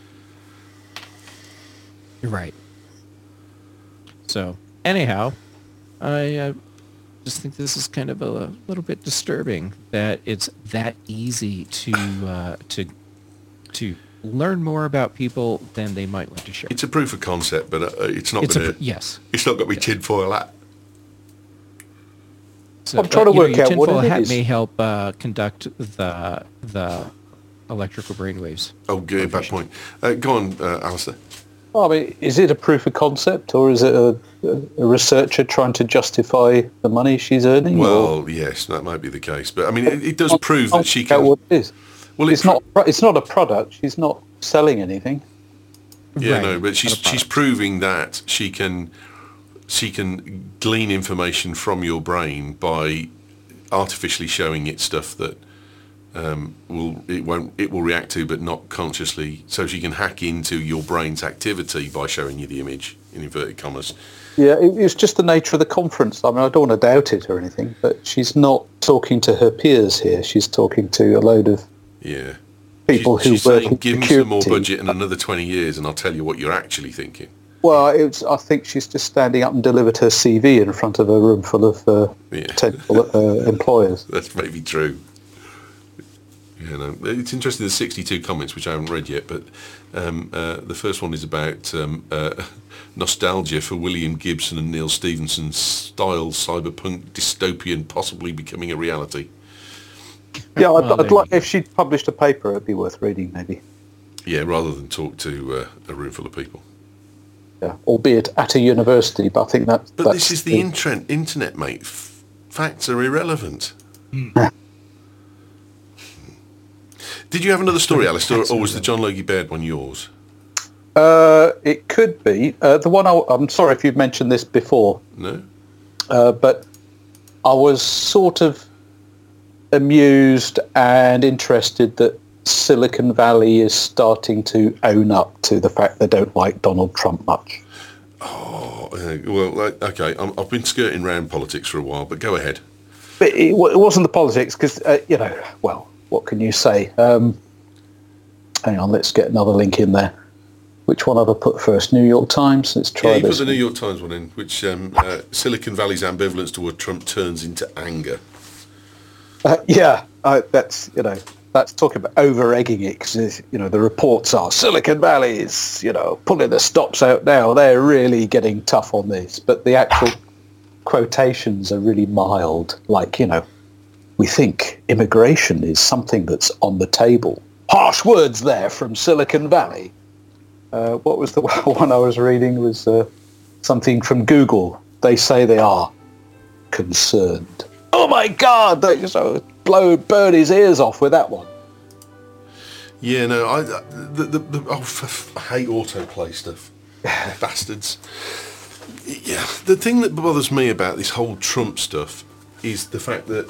You're right. So, anyhow, I just think this is kind of a little bit disturbing that it's that easy to learn more about people than they might like to share. It's a proof of concept, but it's not It's going to. yes. It's not going to be tinfoil hat. So, I'm trying to work out what tinfoil it hat is. may help conduct the electrical brainwaves. Oh, good, bad point. Go on, Alistair. Well, I mean, is it a proof of concept, or is it a researcher trying to justify the money she's earning? Well, yes, that might be the case, but I mean, it does prove that she Work out can. what it is. Well, It's not a product. She's not selling anything. Yeah, Right, no, but not a she's product. proving that she can glean information from your brain by artificially showing it stuff that it will react to, but not consciously. So she can hack into your brain's activity by showing you the image in inverted commas. Yeah, it's just the nature of the conference. I mean, I don't want to doubt it or anything, but she's not talking to her peers here. She's talking to a load of Yeah. people she's who work saying, in give me some more security." budget in another 20 years and I'll tell you what you're actually thinking. Well, I think she's just standing up and delivered her CV in front of a room full of Yeah. potential employers. That's maybe true. You know, it's interesting. There's 62 comments which I haven't read yet, but the first one is about nostalgia for William Gibson and Neil Stephenson's style cyberpunk dystopian possibly becoming a reality. Yeah, Well, I'd there like you if she published a paper, it'd be worth reading, maybe. Yeah, rather than talk to a room full of people. Yeah, albeit at a university, but I think that's. But this is the internet, mate. Facts are irrelevant. Did you have another story, Alistair, or was the John Logie Baird one yours? It could be the one. I'm sorry if you've mentioned this before, No? but I was sort of amused and interested that Silicon Valley is starting to own up to the fact they don't like Donald Trump much. Oh, well, okay. I've been skirting around politics for a while, but go ahead. But it wasn't the politics because, well, what can you say? Hang on, let's get another link in there. Which one have I put first? New York Times? Let's try Yeah, you put this. the New York Times one in, which Silicon Valley's ambivalence toward Trump turns into anger. That's talking about over-egging it because, the reports are Silicon Valley is, pulling the stops out now. They're really getting tough on this. But the actual quotations are really mild. Like, we think immigration is something that's on the table. Harsh words there from Silicon Valley. What was the one I was reading was something from Google. They say they are concerned. Oh my God! They just burn his ears off with that one. Yeah, no, I hate autoplay stuff. Bastards. Yeah, the thing that bothers me about this whole Trump stuff is the fact that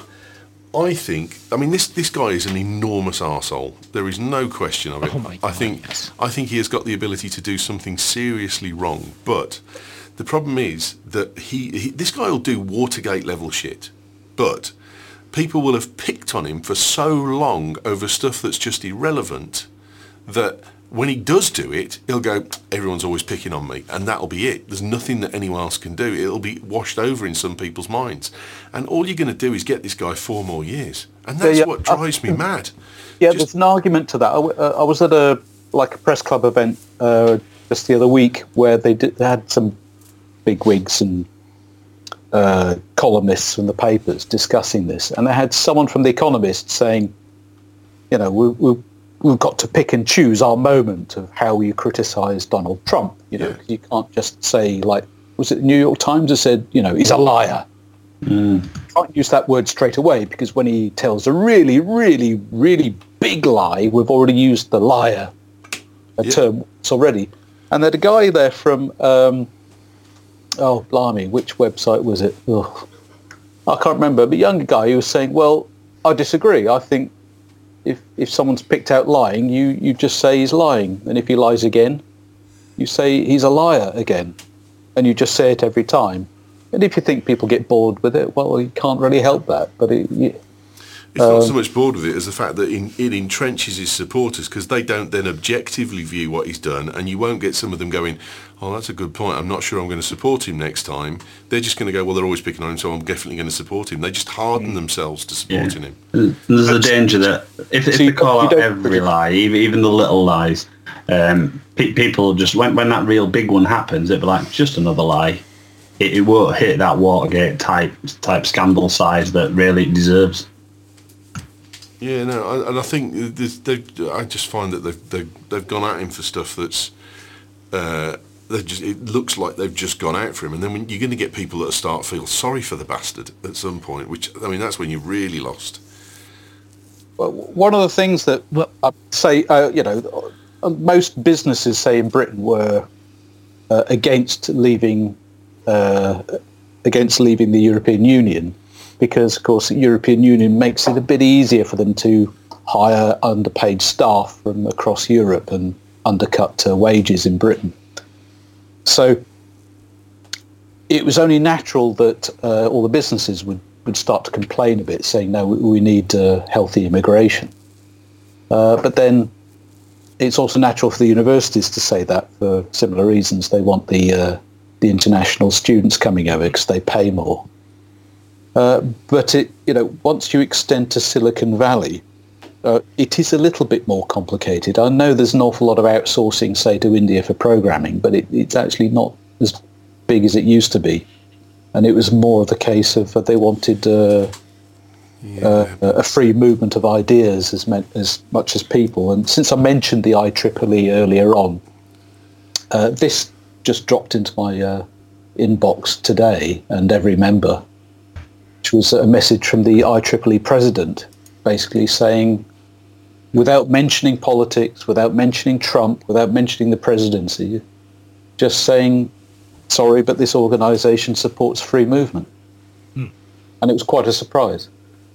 this guy is an enormous arsehole. There is no question of it. Oh my God, yes. I think he has got the ability to do something seriously wrong. But the problem is that this guy will do Watergate level shit. But people will have picked on him for so long over stuff that's just irrelevant that when he does do it, he'll go, everyone's always picking on me, and that'll be it. There's nothing that anyone else can do. It'll be washed over in some people's minds. And all you're going to do is get this guy 4 more years. And that's what drives me mad. Yeah, there's an argument to that. I was at a press club event just the other week where they had some big wigs and columnists from the papers discussing this, and they had someone from The Economist saying, we've got to pick and choose our moment of how we criticise Donald Trump. You can't just say, was it the New York Times that said, he's a liar. You can't use that word straight away because when he tells a really, really, really big lie, we've already used the liar term already. And there's a guy there from, blimey, which website was it? I can't remember, but a younger guy who was saying, well, I disagree. I think, if someone's picked out lying, you just say he's lying, and if he lies again, you say he's a liar again, and you just say it every time. And if you think people get bored with it, well, you can't really help that. But it's not so much bored with it as the fact that it entrenches his supporters, because they don't then objectively view what he's done, and you won't get some of them going, oh, that's a good point, I'm not sure I'm going to support him next time. They're just going to go, well, they're always picking on him, so I'm definitely going to support him. They just harden themselves to supporting him. There's a danger that if they call out every lie, even the little lies, people just, when that real big one happens, it'll be like, just another lie. It won't hit that Watergate type scandal size that really it deserves. Yeah, no, and I think I just find that they've gone at him for stuff that's it looks like they've just gone out for him, and then when you're going to get people that start feel sorry for the bastard at some point, which I mean that's when you're really lost. Well, one of the things that I say, most businesses say in Britain were against leaving the European Union. Because, of course, the European Union makes it a bit easier for them to hire underpaid staff from across Europe and undercut wages in Britain. So it was only natural that all the businesses would start to complain a bit, saying, no, we need healthy immigration. But then it's also natural for the universities to say that for similar reasons. They want the international students coming over because they pay more. But once you extend to Silicon Valley, it is a little bit more complicated. I know there's an awful lot of outsourcing, say, to India for programming, but it's actually not as big as it used to be. And it was more of the case of they wanted a free movement of ideas as much as people. And since I mentioned the IEEE earlier on, this just dropped into my inbox today, and every member, which was a message from the IEEE president, basically saying, without mentioning politics, without mentioning Trump, without mentioning the presidency, just saying, sorry, but this organisation supports free movement. And it was quite a surprise.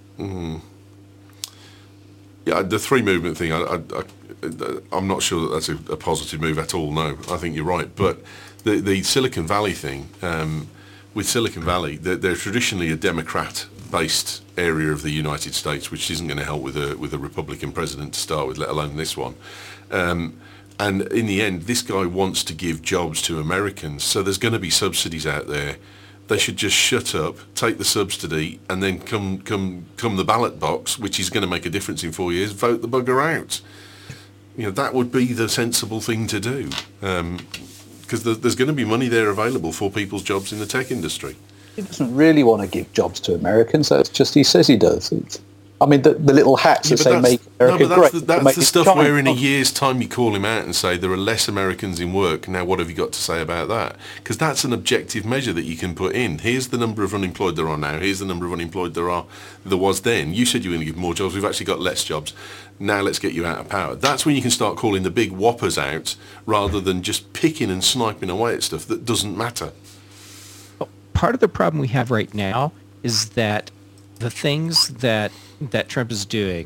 Yeah, the free movement thing, I'm not sure that that's a positive move at all, no. I think you're right. But the Silicon Valley thing, with Silicon Valley, they're traditionally a Democrat-based area of the United States, which isn't going to help with a Republican president to start with, let alone this one. And in the end, this guy wants to give jobs to Americans, so there's going to be subsidies out there. They should just shut up, take the subsidy, and then come the ballot box, which is going to make a difference in 4 years, vote the bugger out. That would be the sensible thing to do. Because there's going to be money there available for people's jobs in the tech industry. He doesn't really want to give jobs to Americans. That's just, he says he does. The little hats that say make America great. That's the stuff where in a year's time you call him out and say there are less Americans in work. Now, what have you got to say about that? Because that's an objective measure that you can put in. Here's the number of unemployed there are now. Here's the number of unemployed there was then. You said you were going to give more jobs. We've actually got less jobs. Now let's get you out of power. That's when you can start calling the big whoppers out rather than just picking and sniping away at stuff that doesn't matter. Part of the problem we have right now is that the things that Trump is doing,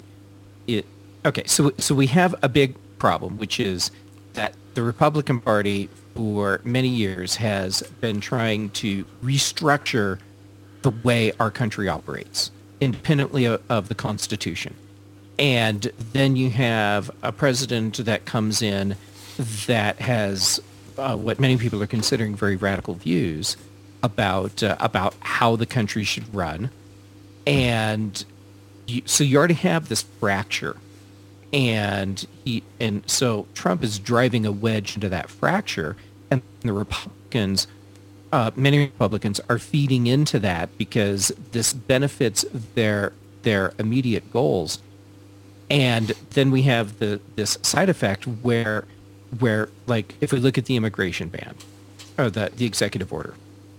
so we have a big problem, which is that the Republican Party for many years has been trying to restructure the way our country operates, independently of the Constitution. And then you have a president that comes in that has what many people are considering very radical views about how the country should run. And so you already have this fracture. And so Trump is driving a wedge into that fracture, and the Republicans, many Republicans, are feeding into that because this benefits their immediate goals. And then we have this side effect where like if we look at the immigration ban or the executive order,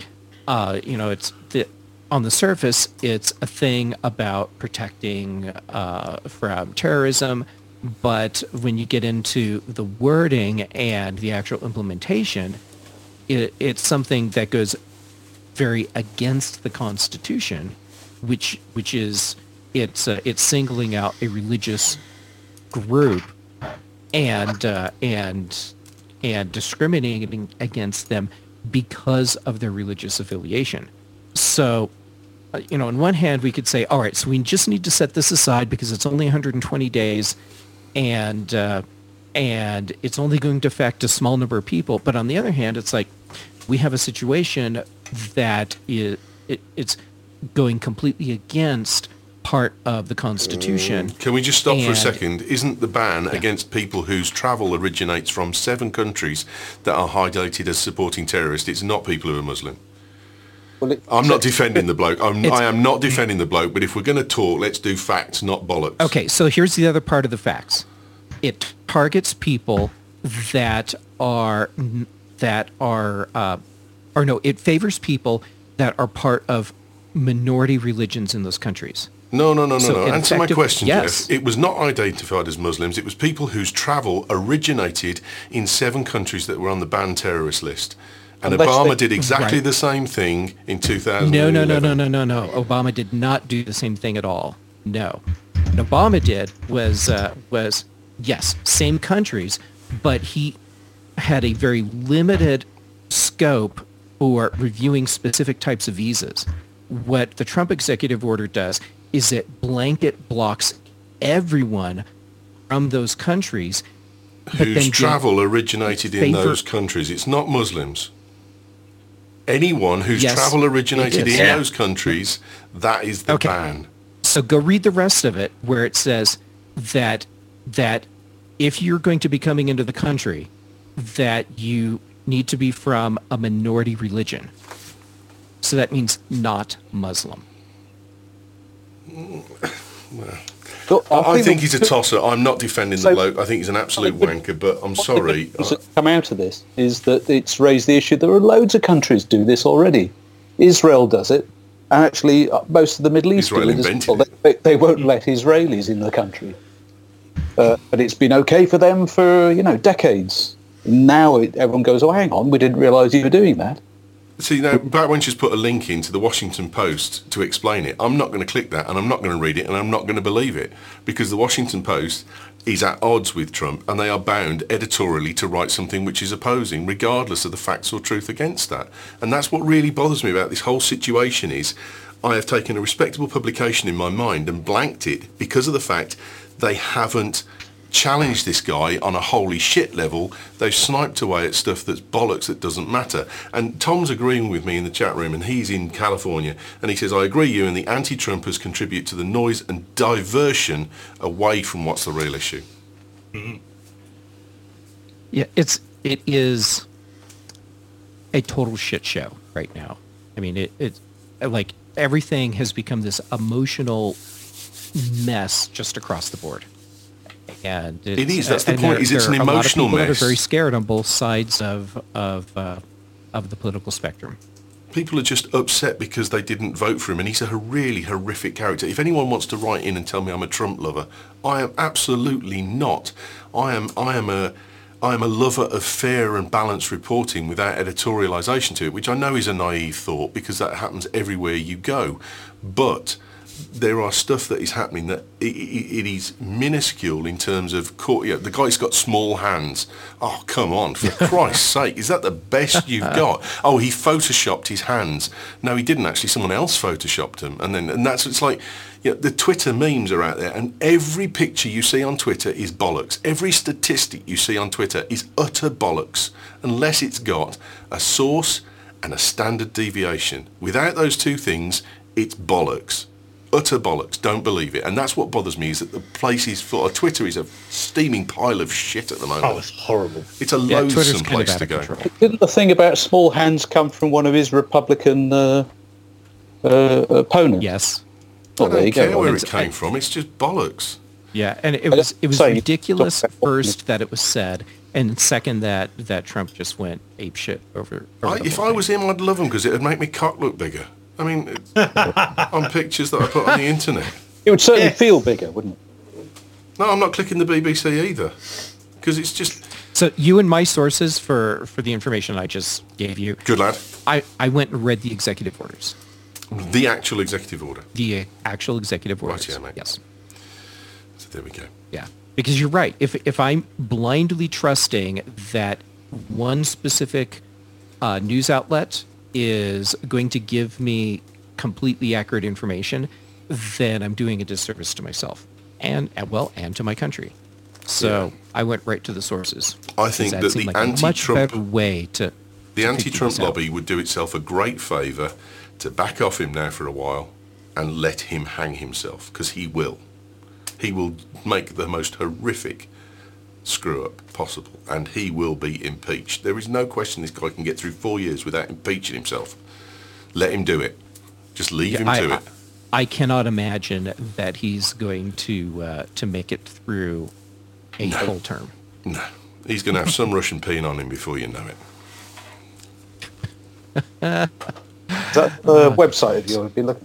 it's on the surface it's a thing about protecting from terrorism, but when you get into the wording and the actual implementation, it's something that goes very against the Constitution, which is it's singling out a religious group and discriminating against them because of their religious affiliation. So, on one hand, we could say, all right, so we just need to set this aside because it's only 120 days and it's only going to affect a small number of people. But on the other hand, it's like we have a situation that it's going completely against part of the Constitution. Can we just stop for a second? Isn't the ban against people whose travel originates from 7 countries that are highlighted as supporting terrorists? It's not people who are Muslim. Well, I'm not defending the bloke. I am not defending the bloke, but if we're going to talk, let's do facts, not bollocks. Okay, so here's the other part of the facts. It targets people it favors people that are part of minority religions in those countries. No. Answer my question, yes. Jeff. It was not identified as Muslims. It was people whose travel originated in 7 countries that were on the banned terrorist list. And Obama did exactly the same thing in 2011. No. Obama did not do the same thing at all. No. What Obama did was yes, same countries, but he had a very limited scope for reviewing specific types of visas. What the Trump executive order does is it blanket blocks everyone from those countries whose travel originated in those countries. It's not Muslims. Anyone whose travel originated in those countries, that is the ban. So go read the rest of it where it says that if you're going to be coming into the country, that you need to be from a minority religion. So that means not Muslim. I think he's a tosser. I'm not defending the bloke. I think he's an absolute wanker, but I'm sorry. What's come out of this is that it's raised the issue. There are loads of countries do this already. Israel does it. And actually, most of the Middle East do it. They won't let Israelis in the country. But it's been okay for them for, decades. Now everyone goes, oh, hang on, we didn't realise you were doing that. See, now, back when she's put a link into the Washington Post to explain it, I'm not going to click that, and I'm not going to read it, and I'm not going to believe it, because the Washington Post is at odds with Trump, and they are bound editorially to write something which is opposing, regardless of the facts or truth against that. And that's what really bothers me about this whole situation is I have taken a respectable publication in my mind and blanked it because of the fact they haven't challenged this guy on a holy shit level. They've sniped away at stuff that's bollocks that doesn't matter. And Tom's agreeing with me in the chat room, and he's in California, and he says, I agree you and the anti-Trumpers contribute to the noise and diversion away from what's the real issue. Mm-hmm. Yeah, it is a total shit show right now. I mean, it's like everything has become this emotional mess just across the board. And it is. That's the point. Is it's an emotional mess. People that are very scared on both sides of the political spectrum. People are just upset because they didn't vote for him, and he's a really horrific character. If anyone wants to write in and tell me I'm a Trump lover, I am absolutely not. I am a lover of fair and balanced reporting without editorialisation to it, which I know is a naive thought because that happens everywhere you go, but there are stuff that is happening that it is minuscule in terms of the guy's got small hands. Oh, come on, for Christ's sake, is that the best you've got? Oh, he photoshopped his hands. No, he didn't actually. Someone else photoshopped them. And that's, it's like, the Twitter memes are out there, and every picture you see on Twitter is bollocks. Every statistic you see on Twitter is utter bollocks, unless it's got a source and a standard deviation. Without those two things, it's bollocks. Utter bollocks. Don't believe it. And that's what bothers me, is that the place is full. Twitter is a steaming pile of shit at the moment. Oh, it's horrible. It's a loathsome place to go. Didn't the thing about small hands come from one of his Republican opponents? Yes. I don't care where it came from. It's just bollocks. Yeah, and it was ridiculous first that it was said, and second that Trump just went apeshit over if I was him, I'd love him because it would make me cock look bigger. I mean, on pictures that I put on the internet. It would certainly feel bigger, wouldn't it? No, I'm not clicking the BBC either, because it's just... So you and my sources for the information I just gave you... Good lad. I went and read the executive orders. The actual executive order? The actual executive orders. Right, yeah, mate. Yes. So there we go. Yeah. Because you're right. If I'm blindly trusting that one specific news outlet is going to give me completely accurate information, then I'm doing a disservice to myself and to my country. So I went right to the sources. I think that the anti-Trump much better way to the anti-Trump lobby would do itself a great favour to back off him now for a while and let him hang himself, because he will. He will make the most horrific screw-up possible, and he will be impeached. There is no question this guy can get through 4 years without impeaching himself. Let him do it. Just leave him to it. I cannot imagine that he's going to make it through a full term. No. He's going to have some Russian peeing on him before you know it. Is that the website of yours? Be looking.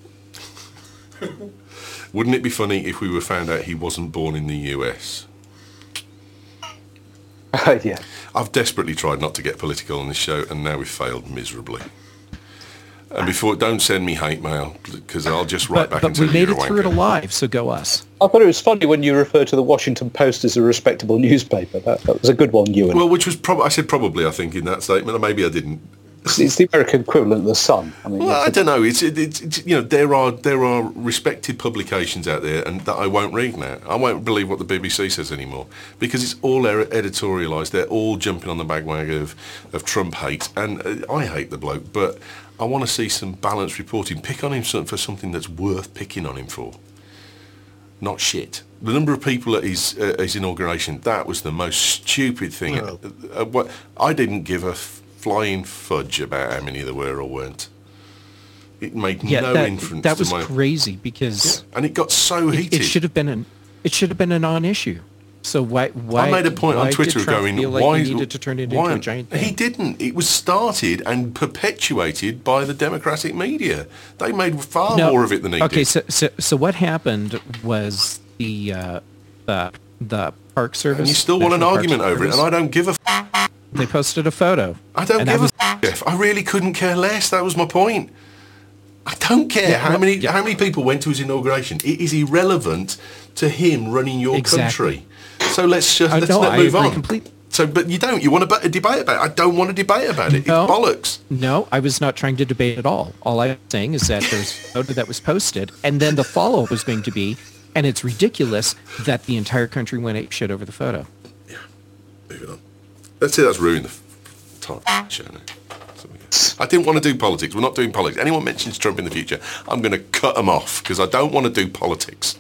Wouldn't it be funny if we were found out he wasn't born in the US? Yeah. I've desperately tried not to get political on this show, and now we've failed miserably. And don't send me hate mail, because I'll just write back and tell you But we made you're it through it alive, so go us. I thought it was funny when you referred to the Washington Post as a respectable newspaper. That was a good one, Ewan. Well, which was I said probably, I think, in that statement, or maybe I didn't. It's the American equivalent of the Sun. I mean, well, I don't know. It's there are respected publications out there, and that I won't read now. I won't believe what the BBC says anymore, because it's all editorialised. They're all jumping on the bandwagon of Trump hate, and I hate the bloke, but I want to see some balanced reporting. Pick on him for something that's worth picking on him for, not shit. The number of people at his inauguration, that was the most stupid thing. What I didn't give a flying fudge about how many there were or weren't. It made no inference. That was crazy, because and it got so heated. It should have been a non-issue. So why I made a point on Twitter did Trump going, feel like why he needed to turn it into a giant thing? He didn't. It was started and perpetuated by the Democratic media. They made far more of it than he did. Okay, so what happened was the Park Service. And you still want an argument over it, and I don't give a They posted a photo. I don't give a Jeff. I really couldn't care less. That was my point. I don't care how many people went to his inauguration. It is irrelevant to him running your country. So let's move on. Completely. So, but you don't. You want to debate about it. I don't want to debate about it. No, it's bollocks. No, I was not trying to debate at all. All I'm saying is that there's a photo that was posted, and then the follow-up was going to be, and it's ridiculous that the entire country went ape shit over the photo. Yeah. Moving on. Let's say that's ruined the time show now. I didn't want to do politics. We're not doing politics. Anyone mentions Trump in the future, I'm going to cut them off, because I don't want to do politics.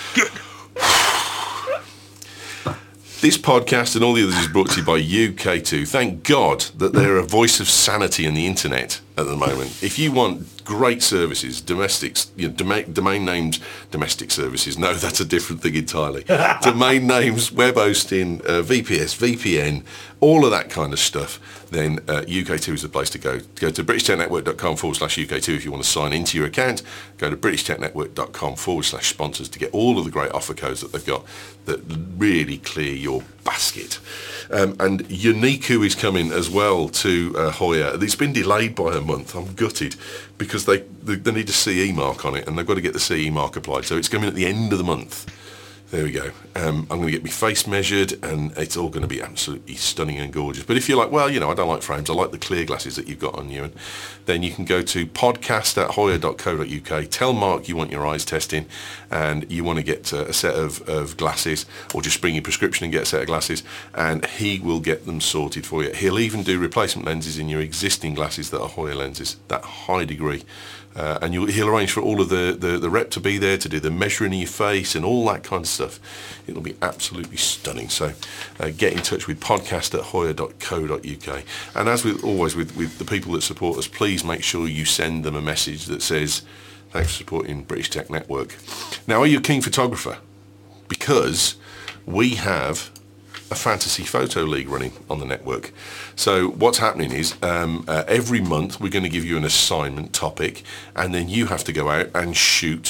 This podcast and all the others is brought to you by UK2. Thank God that they're a voice of sanity in the internet at the moment. If you want great services, domain names, domestic services, no, that's a different thing entirely. Domain names, web hosting, VPS, VPN, all of that kind of stuff, then UK2 is the place to go. Go to BritishTechNetwork.com/UK2 if you want to sign into your account. Go to BritishTechNetwork.com/sponsors to get all of the great offer codes that they've got that really clear your basket. And Uniku is coming as well to Hoya. It's been delayed by a month. I'm gutted, because they need a CE mark on it, and they've got to get the CE mark applied. So it's coming at the end of the month. There we go. I'm going to get my face measured, and it's all going to be absolutely stunning and gorgeous. But if you're like, well, I don't like frames, I like the clear glasses that you've got on you, and then you can go to podcast@hoya.co.uk, tell Mark you want your eyes testing, and you want to get a set of glasses, or just bring your prescription and get a set of glasses, and he will get them sorted for you. He'll even do replacement lenses in your existing glasses that are Hoya lenses, that high degree. And he'll arrange for all of the rep to be there to do the measuring of your face and all that kind of stuff. It'll be absolutely stunning. So get in touch with podcast@hoya.co.uk. And as with always with the people that support us, please make sure you send them a message that says, thanks for supporting British Tech Network. Now, are you a keen photographer? Because we have a fantasy photo league running on the network. So what's happening is every month we're going to give you an assignment topic, and then you have to go out and shoot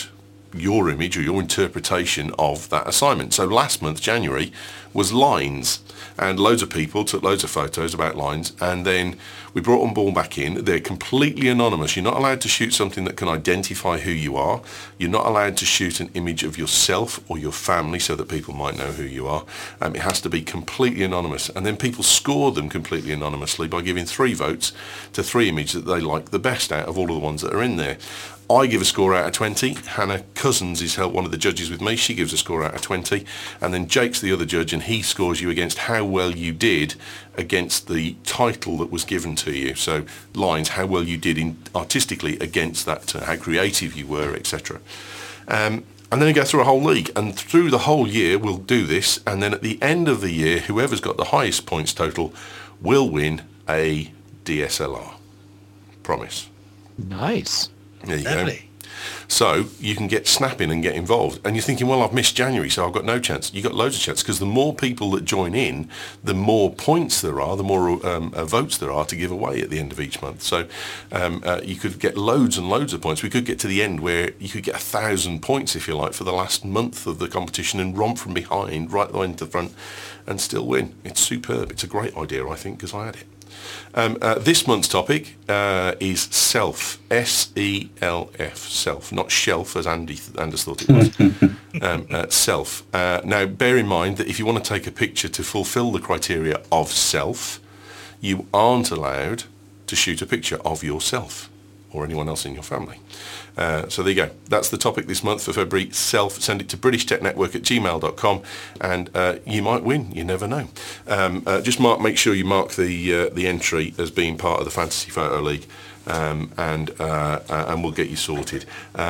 your image or your interpretation of that assignment. So last month, January, was lines, and loads of people took loads of photos about lines, and then we brought them all back in. They're completely anonymous. You're not allowed to shoot something that can identify who you are. You're not allowed to shoot an image of yourself or your family so that people might know who you are. It has to be completely anonymous, and then people score them completely anonymously by giving 3 votes to 3 images that they like the best out of all of the ones that are in there. I give a score out of 20. Hannah Cousins is one of the judges with me. She gives a score out of 20. And then Jake's the other judge, and he scores you against how well you did against the title that was given to you. So lines, how well you did artistically against that, how creative you were, etc. And then you go through a whole league. And through the whole year, we'll do this. And then at the end of the year, whoever's got the highest points total will win a DSLR. Promise. Nice. There you go. So you can get snapping and get involved. And you're thinking, well, I've missed January, so I've got no chance. You've got loads of chance, because the more people that join in, the more points there are, the more votes there are to give away at the end of each month. So you could get loads and loads of points. We could get to the end where you could get 1,000 points, if you like, for the last month of the competition, and romp from behind right the way into the front and still win. It's superb. It's a great idea, I think, because I had it. This month's topic is self, S-E-L-F, self, not shelf as Anders thought it was. Self. Now, bear in mind that if you want to take a picture to fulfill the criteria of self, you aren't allowed to shoot a picture of yourself or anyone else in your family. So there you go. That's the topic this month for February, self. Send it to BritishTechNetwork@gmail.com, and you might win. You never know. Just make sure you mark the entry as being part of the Fantasy Photo League, and we'll get you sorted.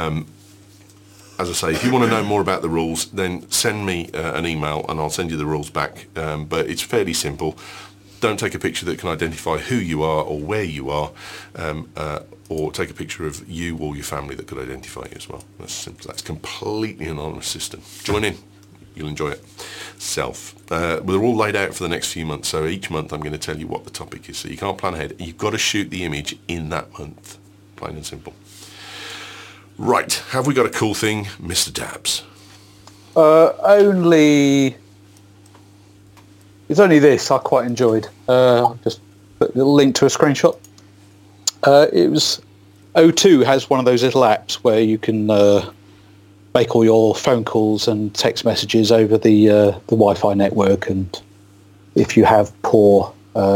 As I say, if you want to know more about the rules, then send me an email and I'll send you the rules back. But it's fairly simple. Don't take a picture that can identify who you are or where you are, or take a picture of you or your family that could identify you as well. That's simple. That's completely anonymous system. Join in. You'll enjoy it. Self. They're all laid out for the next few months, so each month I'm going to tell you what the topic is. So you can't plan ahead. You've got to shoot the image in that month. Plain and simple. Right. Have we got a cool thing, Mr. Dabbs? It's only this I quite enjoyed. Just put a little link to a screenshot. It was O2 has one of those little apps where you can make all your phone calls and text messages over the Wi-Fi network, and if you have poor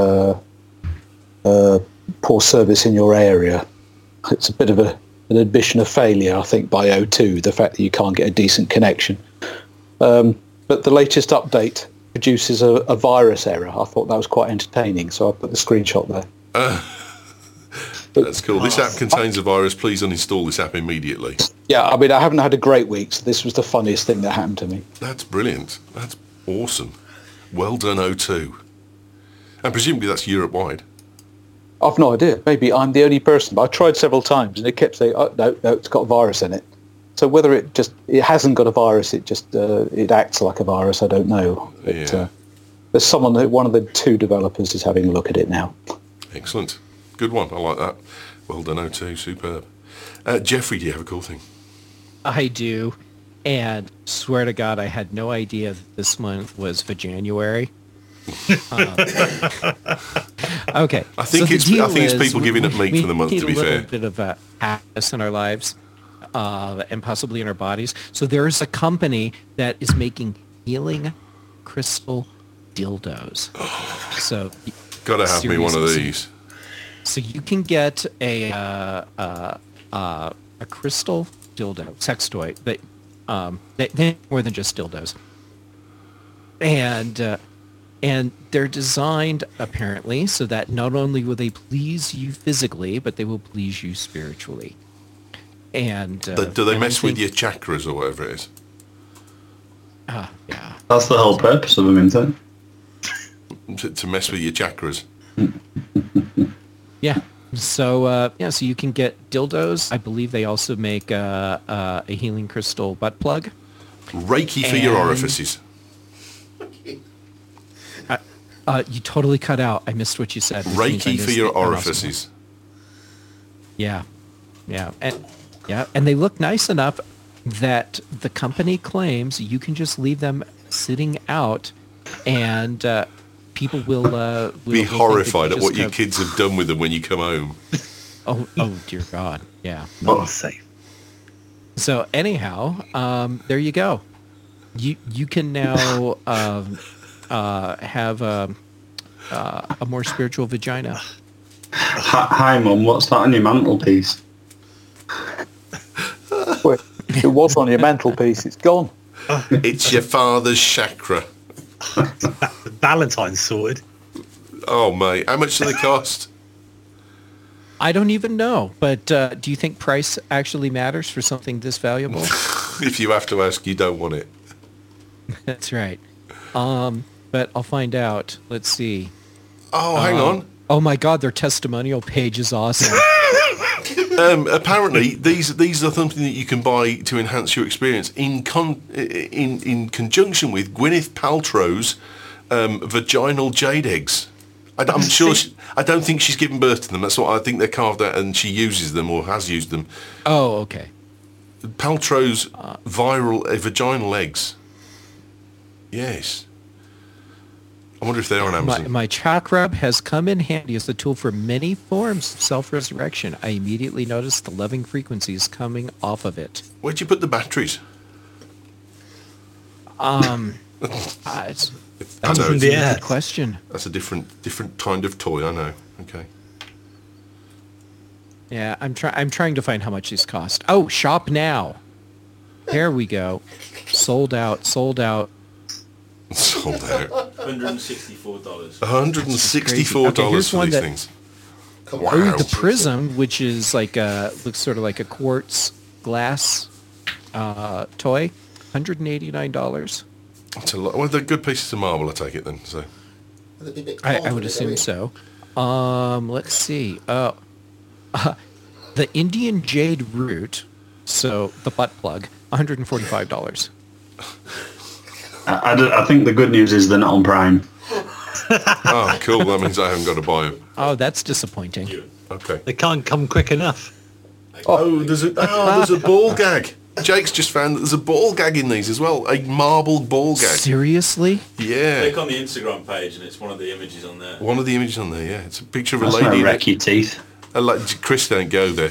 service in your area, it's a bit of an admission of failure, I think, by O2, the fact that you can't get a decent connection. But the latest update produces a virus error. I thought that was quite entertaining, so I put the screenshot there. That's cool. This app contains a virus. Please uninstall this app immediately. Yeah, I mean, I haven't had a great week, so this was the funniest thing that happened to me. That's brilliant. That's awesome. Well done, O2. And presumably that's Europe-wide. I've no idea. Maybe I'm the only person, but I tried several times, and it kept saying, oh, no, it's got a virus in it. So whether it hasn't got a virus, it acts like a virus, I don't know. But, yeah. There's one of the 2 developers is having a look at it now. Excellent. Good one. I like that. Well done, O2. Superb. Jeffrey, do you have a cool thing? I do. And swear to God, I had no idea that this month was for January. Okay. I think it's people giving up meat for the month, to be fair. We need a little bit of happiness in our lives, and possibly in our bodies. So there's a company that is making healing crystal dildos. So gotta have me one of these. So you can get a crystal dildo sex toy, but they're more than just dildos, and they're designed apparently so that not only will they please you physically, but they will please you spiritually. And do they mess with your chakras or whatever it is? Yeah. That's the whole purpose of them, isn't it? To mess with your chakras. Yeah. So so you can get dildos. I believe they also make a healing crystal butt plug. Reiki for your orifices. You totally cut out. I missed what you said. Reiki for your orifices. Yeah, and they look nice enough. that the company claims you can just leave them sitting out, and people will be horrified at what your kids have done with them when you come home. Oh dear God, yeah. Not safe. So anyhow, there you go. You can now have a more spiritual vagina. Hi, Mum. What's that on your mantelpiece? Wait, it was on your mantelpiece. It's gone. It's your father's chakra. Valentine's sorted. Oh, mate. How much do they cost? I don't even know. But do you think price actually matters for something this valuable? If you have to ask, you don't want it. That's right. But I'll find out. Let's see. Oh, hang on. Oh my God, their testimonial page is awesome. Apparently, these are something that you can buy to enhance your experience in conjunction with Gwyneth Paltrow's vaginal jade eggs. I'm sure. I don't think she's given birth to them. That's what I think they're carved out, and she uses them or has used them. Oh, okay. Paltrow's vaginal eggs. Yes. I wonder if they're on Amazon. My chakra has come in handy as a tool for many forms of self-resurrection. I immediately noticed the loving frequencies coming off of it. Where'd you put the batteries? That's I know, a good question. That's a different kind of toy. I know. Okay. Yeah, I'm trying to find how much these cost. Oh, shop now. There we go. Sold out. Sold out. $164. $164 for these things. Wow. Oh, the Prism, which is like looks sort of like a quartz glass toy, $189. That's a lot. Well, they're good pieces of marble, I take it then. So I would assume so. Let's see. The Indian jade root, so the butt plug, $145. I think the good news is they're not on Prime. Oh, cool. That means I haven't got to buy them. Oh, that's disappointing. Okay. They can't come quick enough. There's a ball gag. Jake's just found that there's a ball gag in these as well. A marble ball gag. Seriously? Yeah. Click on the Instagram page and it's one of the images on there. One of the images on there, yeah. It's a picture of That's a lady. Not wreck your teeth. Chris, don't go there.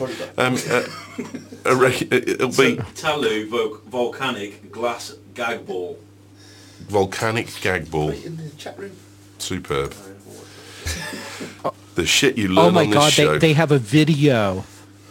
It'll be Talu volcanic glass gag ball. Volcanic gag ball. In the chat room. Superb. The shit you learn Oh my on this God, show. they have a video.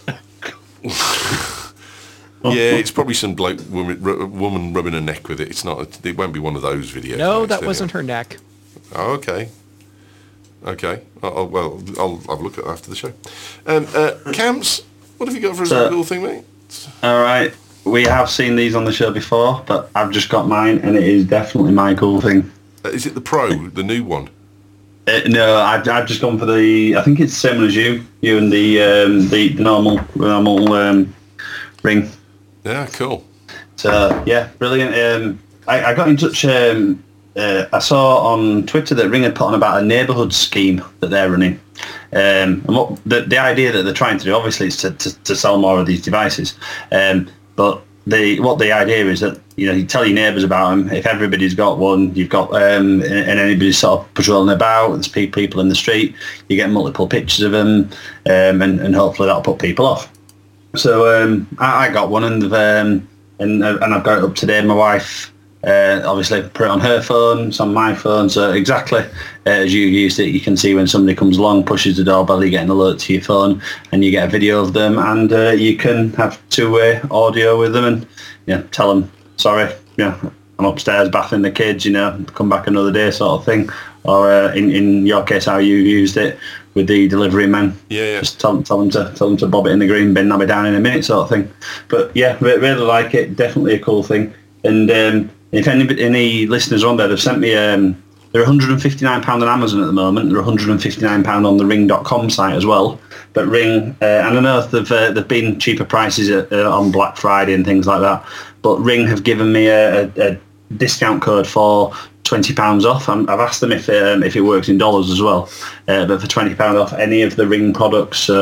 Yeah, it's probably some woman rubbing her neck with it. It's not. It won't be one of those videos. No, that wasn't her neck. Oh, okay. Okay. I'll have a look at it after the show. Camps, what have you got for a little thing, mate? All right. We have seen these on the show before, but I've just got mine, and it is definitely my cool thing. Is it the Pro, the new one? No, I've just gone for the. I think it's the same as you and the normal ring. Yeah, cool. So yeah, brilliant. I got in touch. I saw on Twitter that Ring had put on about a neighbourhood scheme that they're running, and what the idea that they're trying to do, obviously, is to sell more of these devices. But the idea is that you tell your neighbours about them. If everybody's got one, you've got and anybody's sort of patrolling about, there's people in the street, you get multiple pictures of them, and hopefully that'll put people off. So I got one, and I've got it up today. My wife obviously put it on her phone, it's on my phone, so exactly as you used it, you can see when somebody comes along, pushes the doorbell, you get an alert to your phone, and you get a video of them, and you can have two-way audio with them, and tell them, sorry, I'm upstairs bathing the kids, come back another day, sort of thing. Or in your case, how you used it with the delivery man. Yeah. Just tell them to bob it in the green bin, knob it down in a minute, sort of thing. But yeah, really like it. Definitely a cool thing. And if any listeners are on there, they've sent me. They're £159 on Amazon at the moment. They're £159 on the Ring.com site as well. But Ring, and I know there've been cheaper prices on Black Friday and things like that. But Ring have given me a discount code for £20 off. I've asked them if it works in dollars as well. But for £20 off any of the Ring products,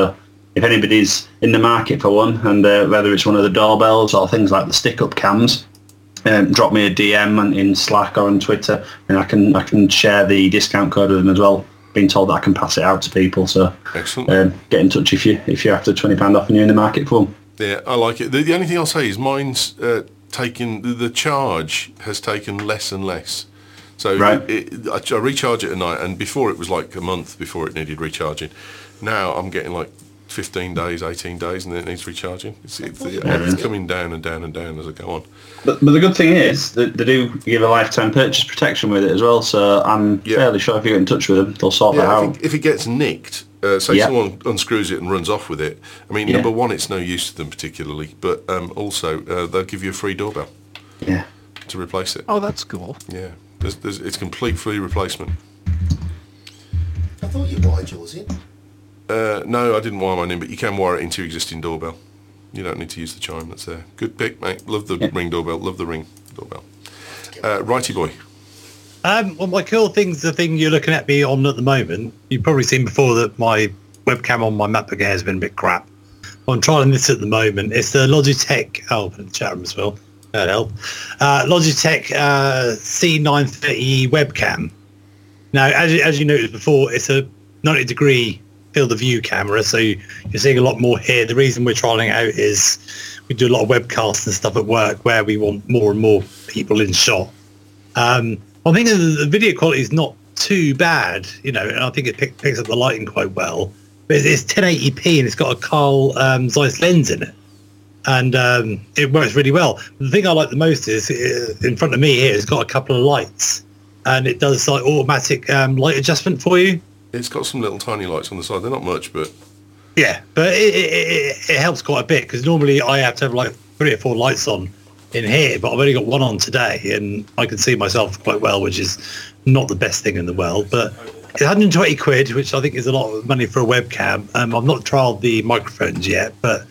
if anybody's in the market for one, and whether it's one of the doorbells or things like the stick-up cams, drop me a DM in Slack or on Twitter, and I can share the discount code with them as well. Been told that I can pass it out to people, so excellent. Get in touch if you're after £20 off and you're in the market for them. Yeah, I like it. The only thing I'll say is mine's taken, the charge has taken less and less. So right. I recharge it at night, and before it was like a month before it needed recharging. Now I'm getting like 15 days, 18 days, and then it needs recharging. It's coming down and down and down as I go on. But the good thing is that they do give a lifetime purchase protection with it as well, so I'm fairly sure if you get in touch with them, they'll sort that out. If it gets nicked, say someone unscrews it and runs off with it, I mean, number one, it's no use to them particularly, but also they'll give you a free doorbell to replace it. Oh, that's cool. Yeah, it's complete free replacement. I thought you wired yours in. No, I didn't wire mine in, but you can wire it into your existing doorbell. You don't need to use the chime that's there. Good pick, mate. Love the Ring doorbell. Love the Ring doorbell. Righty boy. Well, my cool thing's the thing you're looking at me on at the moment. You've probably seen before that my webcam on my MacBook Air has been a bit crap. I'm trying this at the moment. It's the Logitech. Oh, I'll put it in the chat room as well. That'll help. Logitech C930 webcam. Now, as you noticed before, it's a 90-degree field of view camera, so you're seeing a lot more here. The reason we're trialing it out is we do a lot of webcasts and stuff at work where we want more and more people in shot. I think the video quality is not too bad, and I think it picks up the lighting quite well. But it's 1080p and it's got a Carl Zeiss lens in it, and it works really well. The thing I like the most is in front of me here, it's got a couple of lights, and it does like automatic light adjustment for you. It's got some little tiny lights on the side. They're not much, but... Yeah, but it helps quite a bit, because normally I have to have like 3 or 4 lights on in here, but I've only got one on today, and I can see myself quite well, which is not the best thing in the world. But it's 120 quid, which I think is a lot of money for a webcam. I've not trialed the microphones yet, but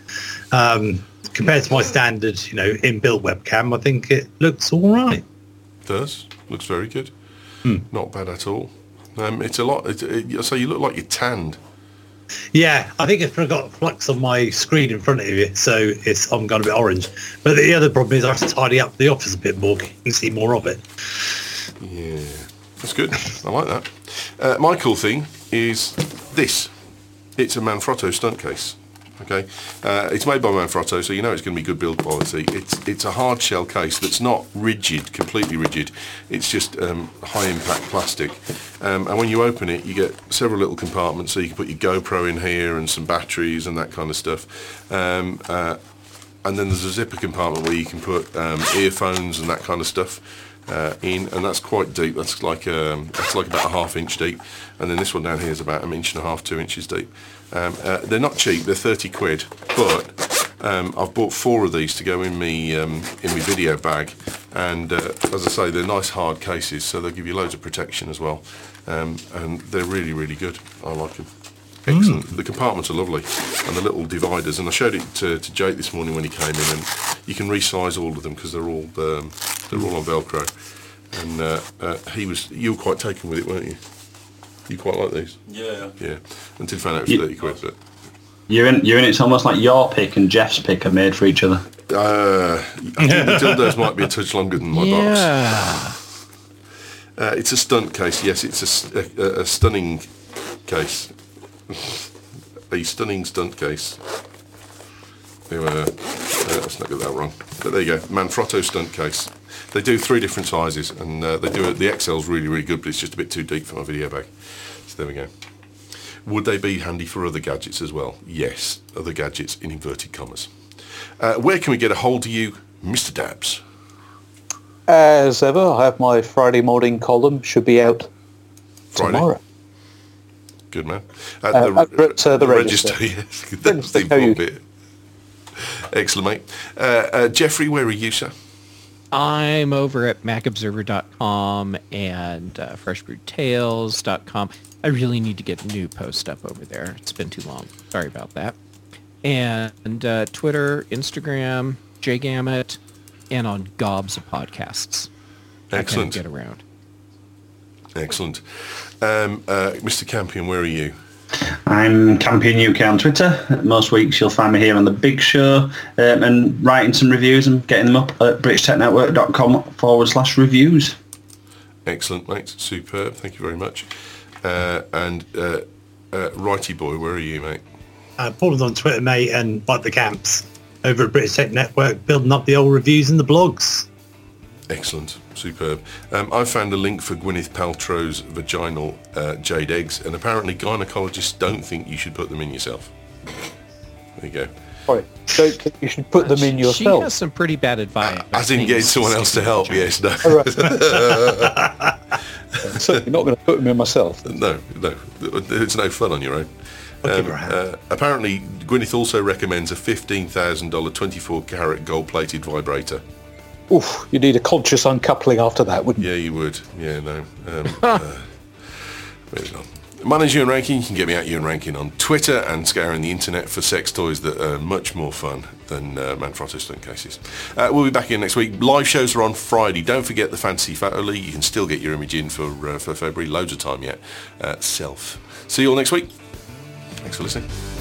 compared to my standard, inbuilt webcam, I think it looks all right. It does. Looks very good. Not bad at all. It's a lot. So you look like you're tanned. Yeah, I think it's got flux on my screen in front of you, so I'm going a bit orange. But the other problem is I have to tidy up the office a bit more. You can see more of it. Yeah, that's good. I like that. My cool thing is this. It's a Manfrotto stunt case. Okay, it's made by Manfrotto, so you know it's going to be good build quality. It's a hard shell case that's not rigid, completely rigid. It's just high impact plastic, and when you open it, you get several little compartments, so you can put your GoPro in here and some batteries and that kind of stuff. And then there's a zipper compartment where you can put earphones and that kind of stuff in, and that's quite deep. That's like about a ½ inch deep, and then this one down here is about 1.5 inches, 2 inches deep. They're not cheap. They're 30 quid, but I've bought 4 of these to go in me video bag, and as I say, they're nice hard cases, so they'll give you loads of protection as well, and they're really, really good. I like them. Excellent. The compartments are lovely, and the little dividers, and I showed it to Jake this morning when he came in, and you can resize all of them because they're all on Velcro, and you were quite taken with it, weren't you? You quite like these? Yeah. Yeah. Until you found out it was 30 quid, but... You're in. It's almost like your pick and Jeff's pick are made for each other. I think the dildos might be a touch longer than my box. It's a stunt case. Yes, it's a stunning case. A stunning stunt case. Let's not get that wrong. But there you go. Manfrotto stunt case. They do 3 different sizes, and they do it. The XL's really, really good, but it's just a bit too deep for my video bag. So there we go. Would they be handy for other gadgets as well? Yes, other gadgets in inverted commas. Where can we get a hold of you, Mr. Dabbs? As ever, I have my Friday morning column. Should be out tomorrow. Good man. At the Register. Yes. That's the important bit. Excellent, mate. Jeffrey, where are you, sir? I'm over at macobserver.com and freshbrewtales.com. I really need to get a new post up over there. It's been too long. Sorry about that. And Twitter, Instagram, JGamut, and on gobs of podcasts. Excellent. I can't get around. Excellent. Mr. Campion, where are you? I'm Campion UK on Twitter. Most weeks you'll find me here on The Big Show and writing some reviews and getting them up at BritishTechNetwork.com/reviews. Excellent, mate. Superb. Thank you very much. Righty boy, where are you, mate? Paul's on Twitter, mate, and like the camps over at British Tech Network, building up the old reviews and the blogs. Excellent, superb. I've found a link for Gwyneth Paltrow's vaginal jade eggs, and apparently gynecologists don't think you should put them in yourself. There you go. Sorry, don't think you should put them in yourself. She has some pretty bad advice. As in getting someone else to help, yes, no. So you're not going to put them in myself? No, it's no fun on your own. Apparently, Gwyneth also recommends a $15,000 24-carat gold-plated vibrator. Oof, you need a conscious uncoupling after that, wouldn't you? Yeah, you would. Yeah, no. Moving on. My name's Ewan Rankin. You can get me at Ewan Rankin on Twitter and scouring the internet for sex toys that are much more fun than Manfrotto stunt cases. We'll be back here next week. Live shows are on Friday. Don't forget the Fantasy Photo League. You can still get your image in for February. Loads of time yet. Self. See you all next week. Thanks for listening.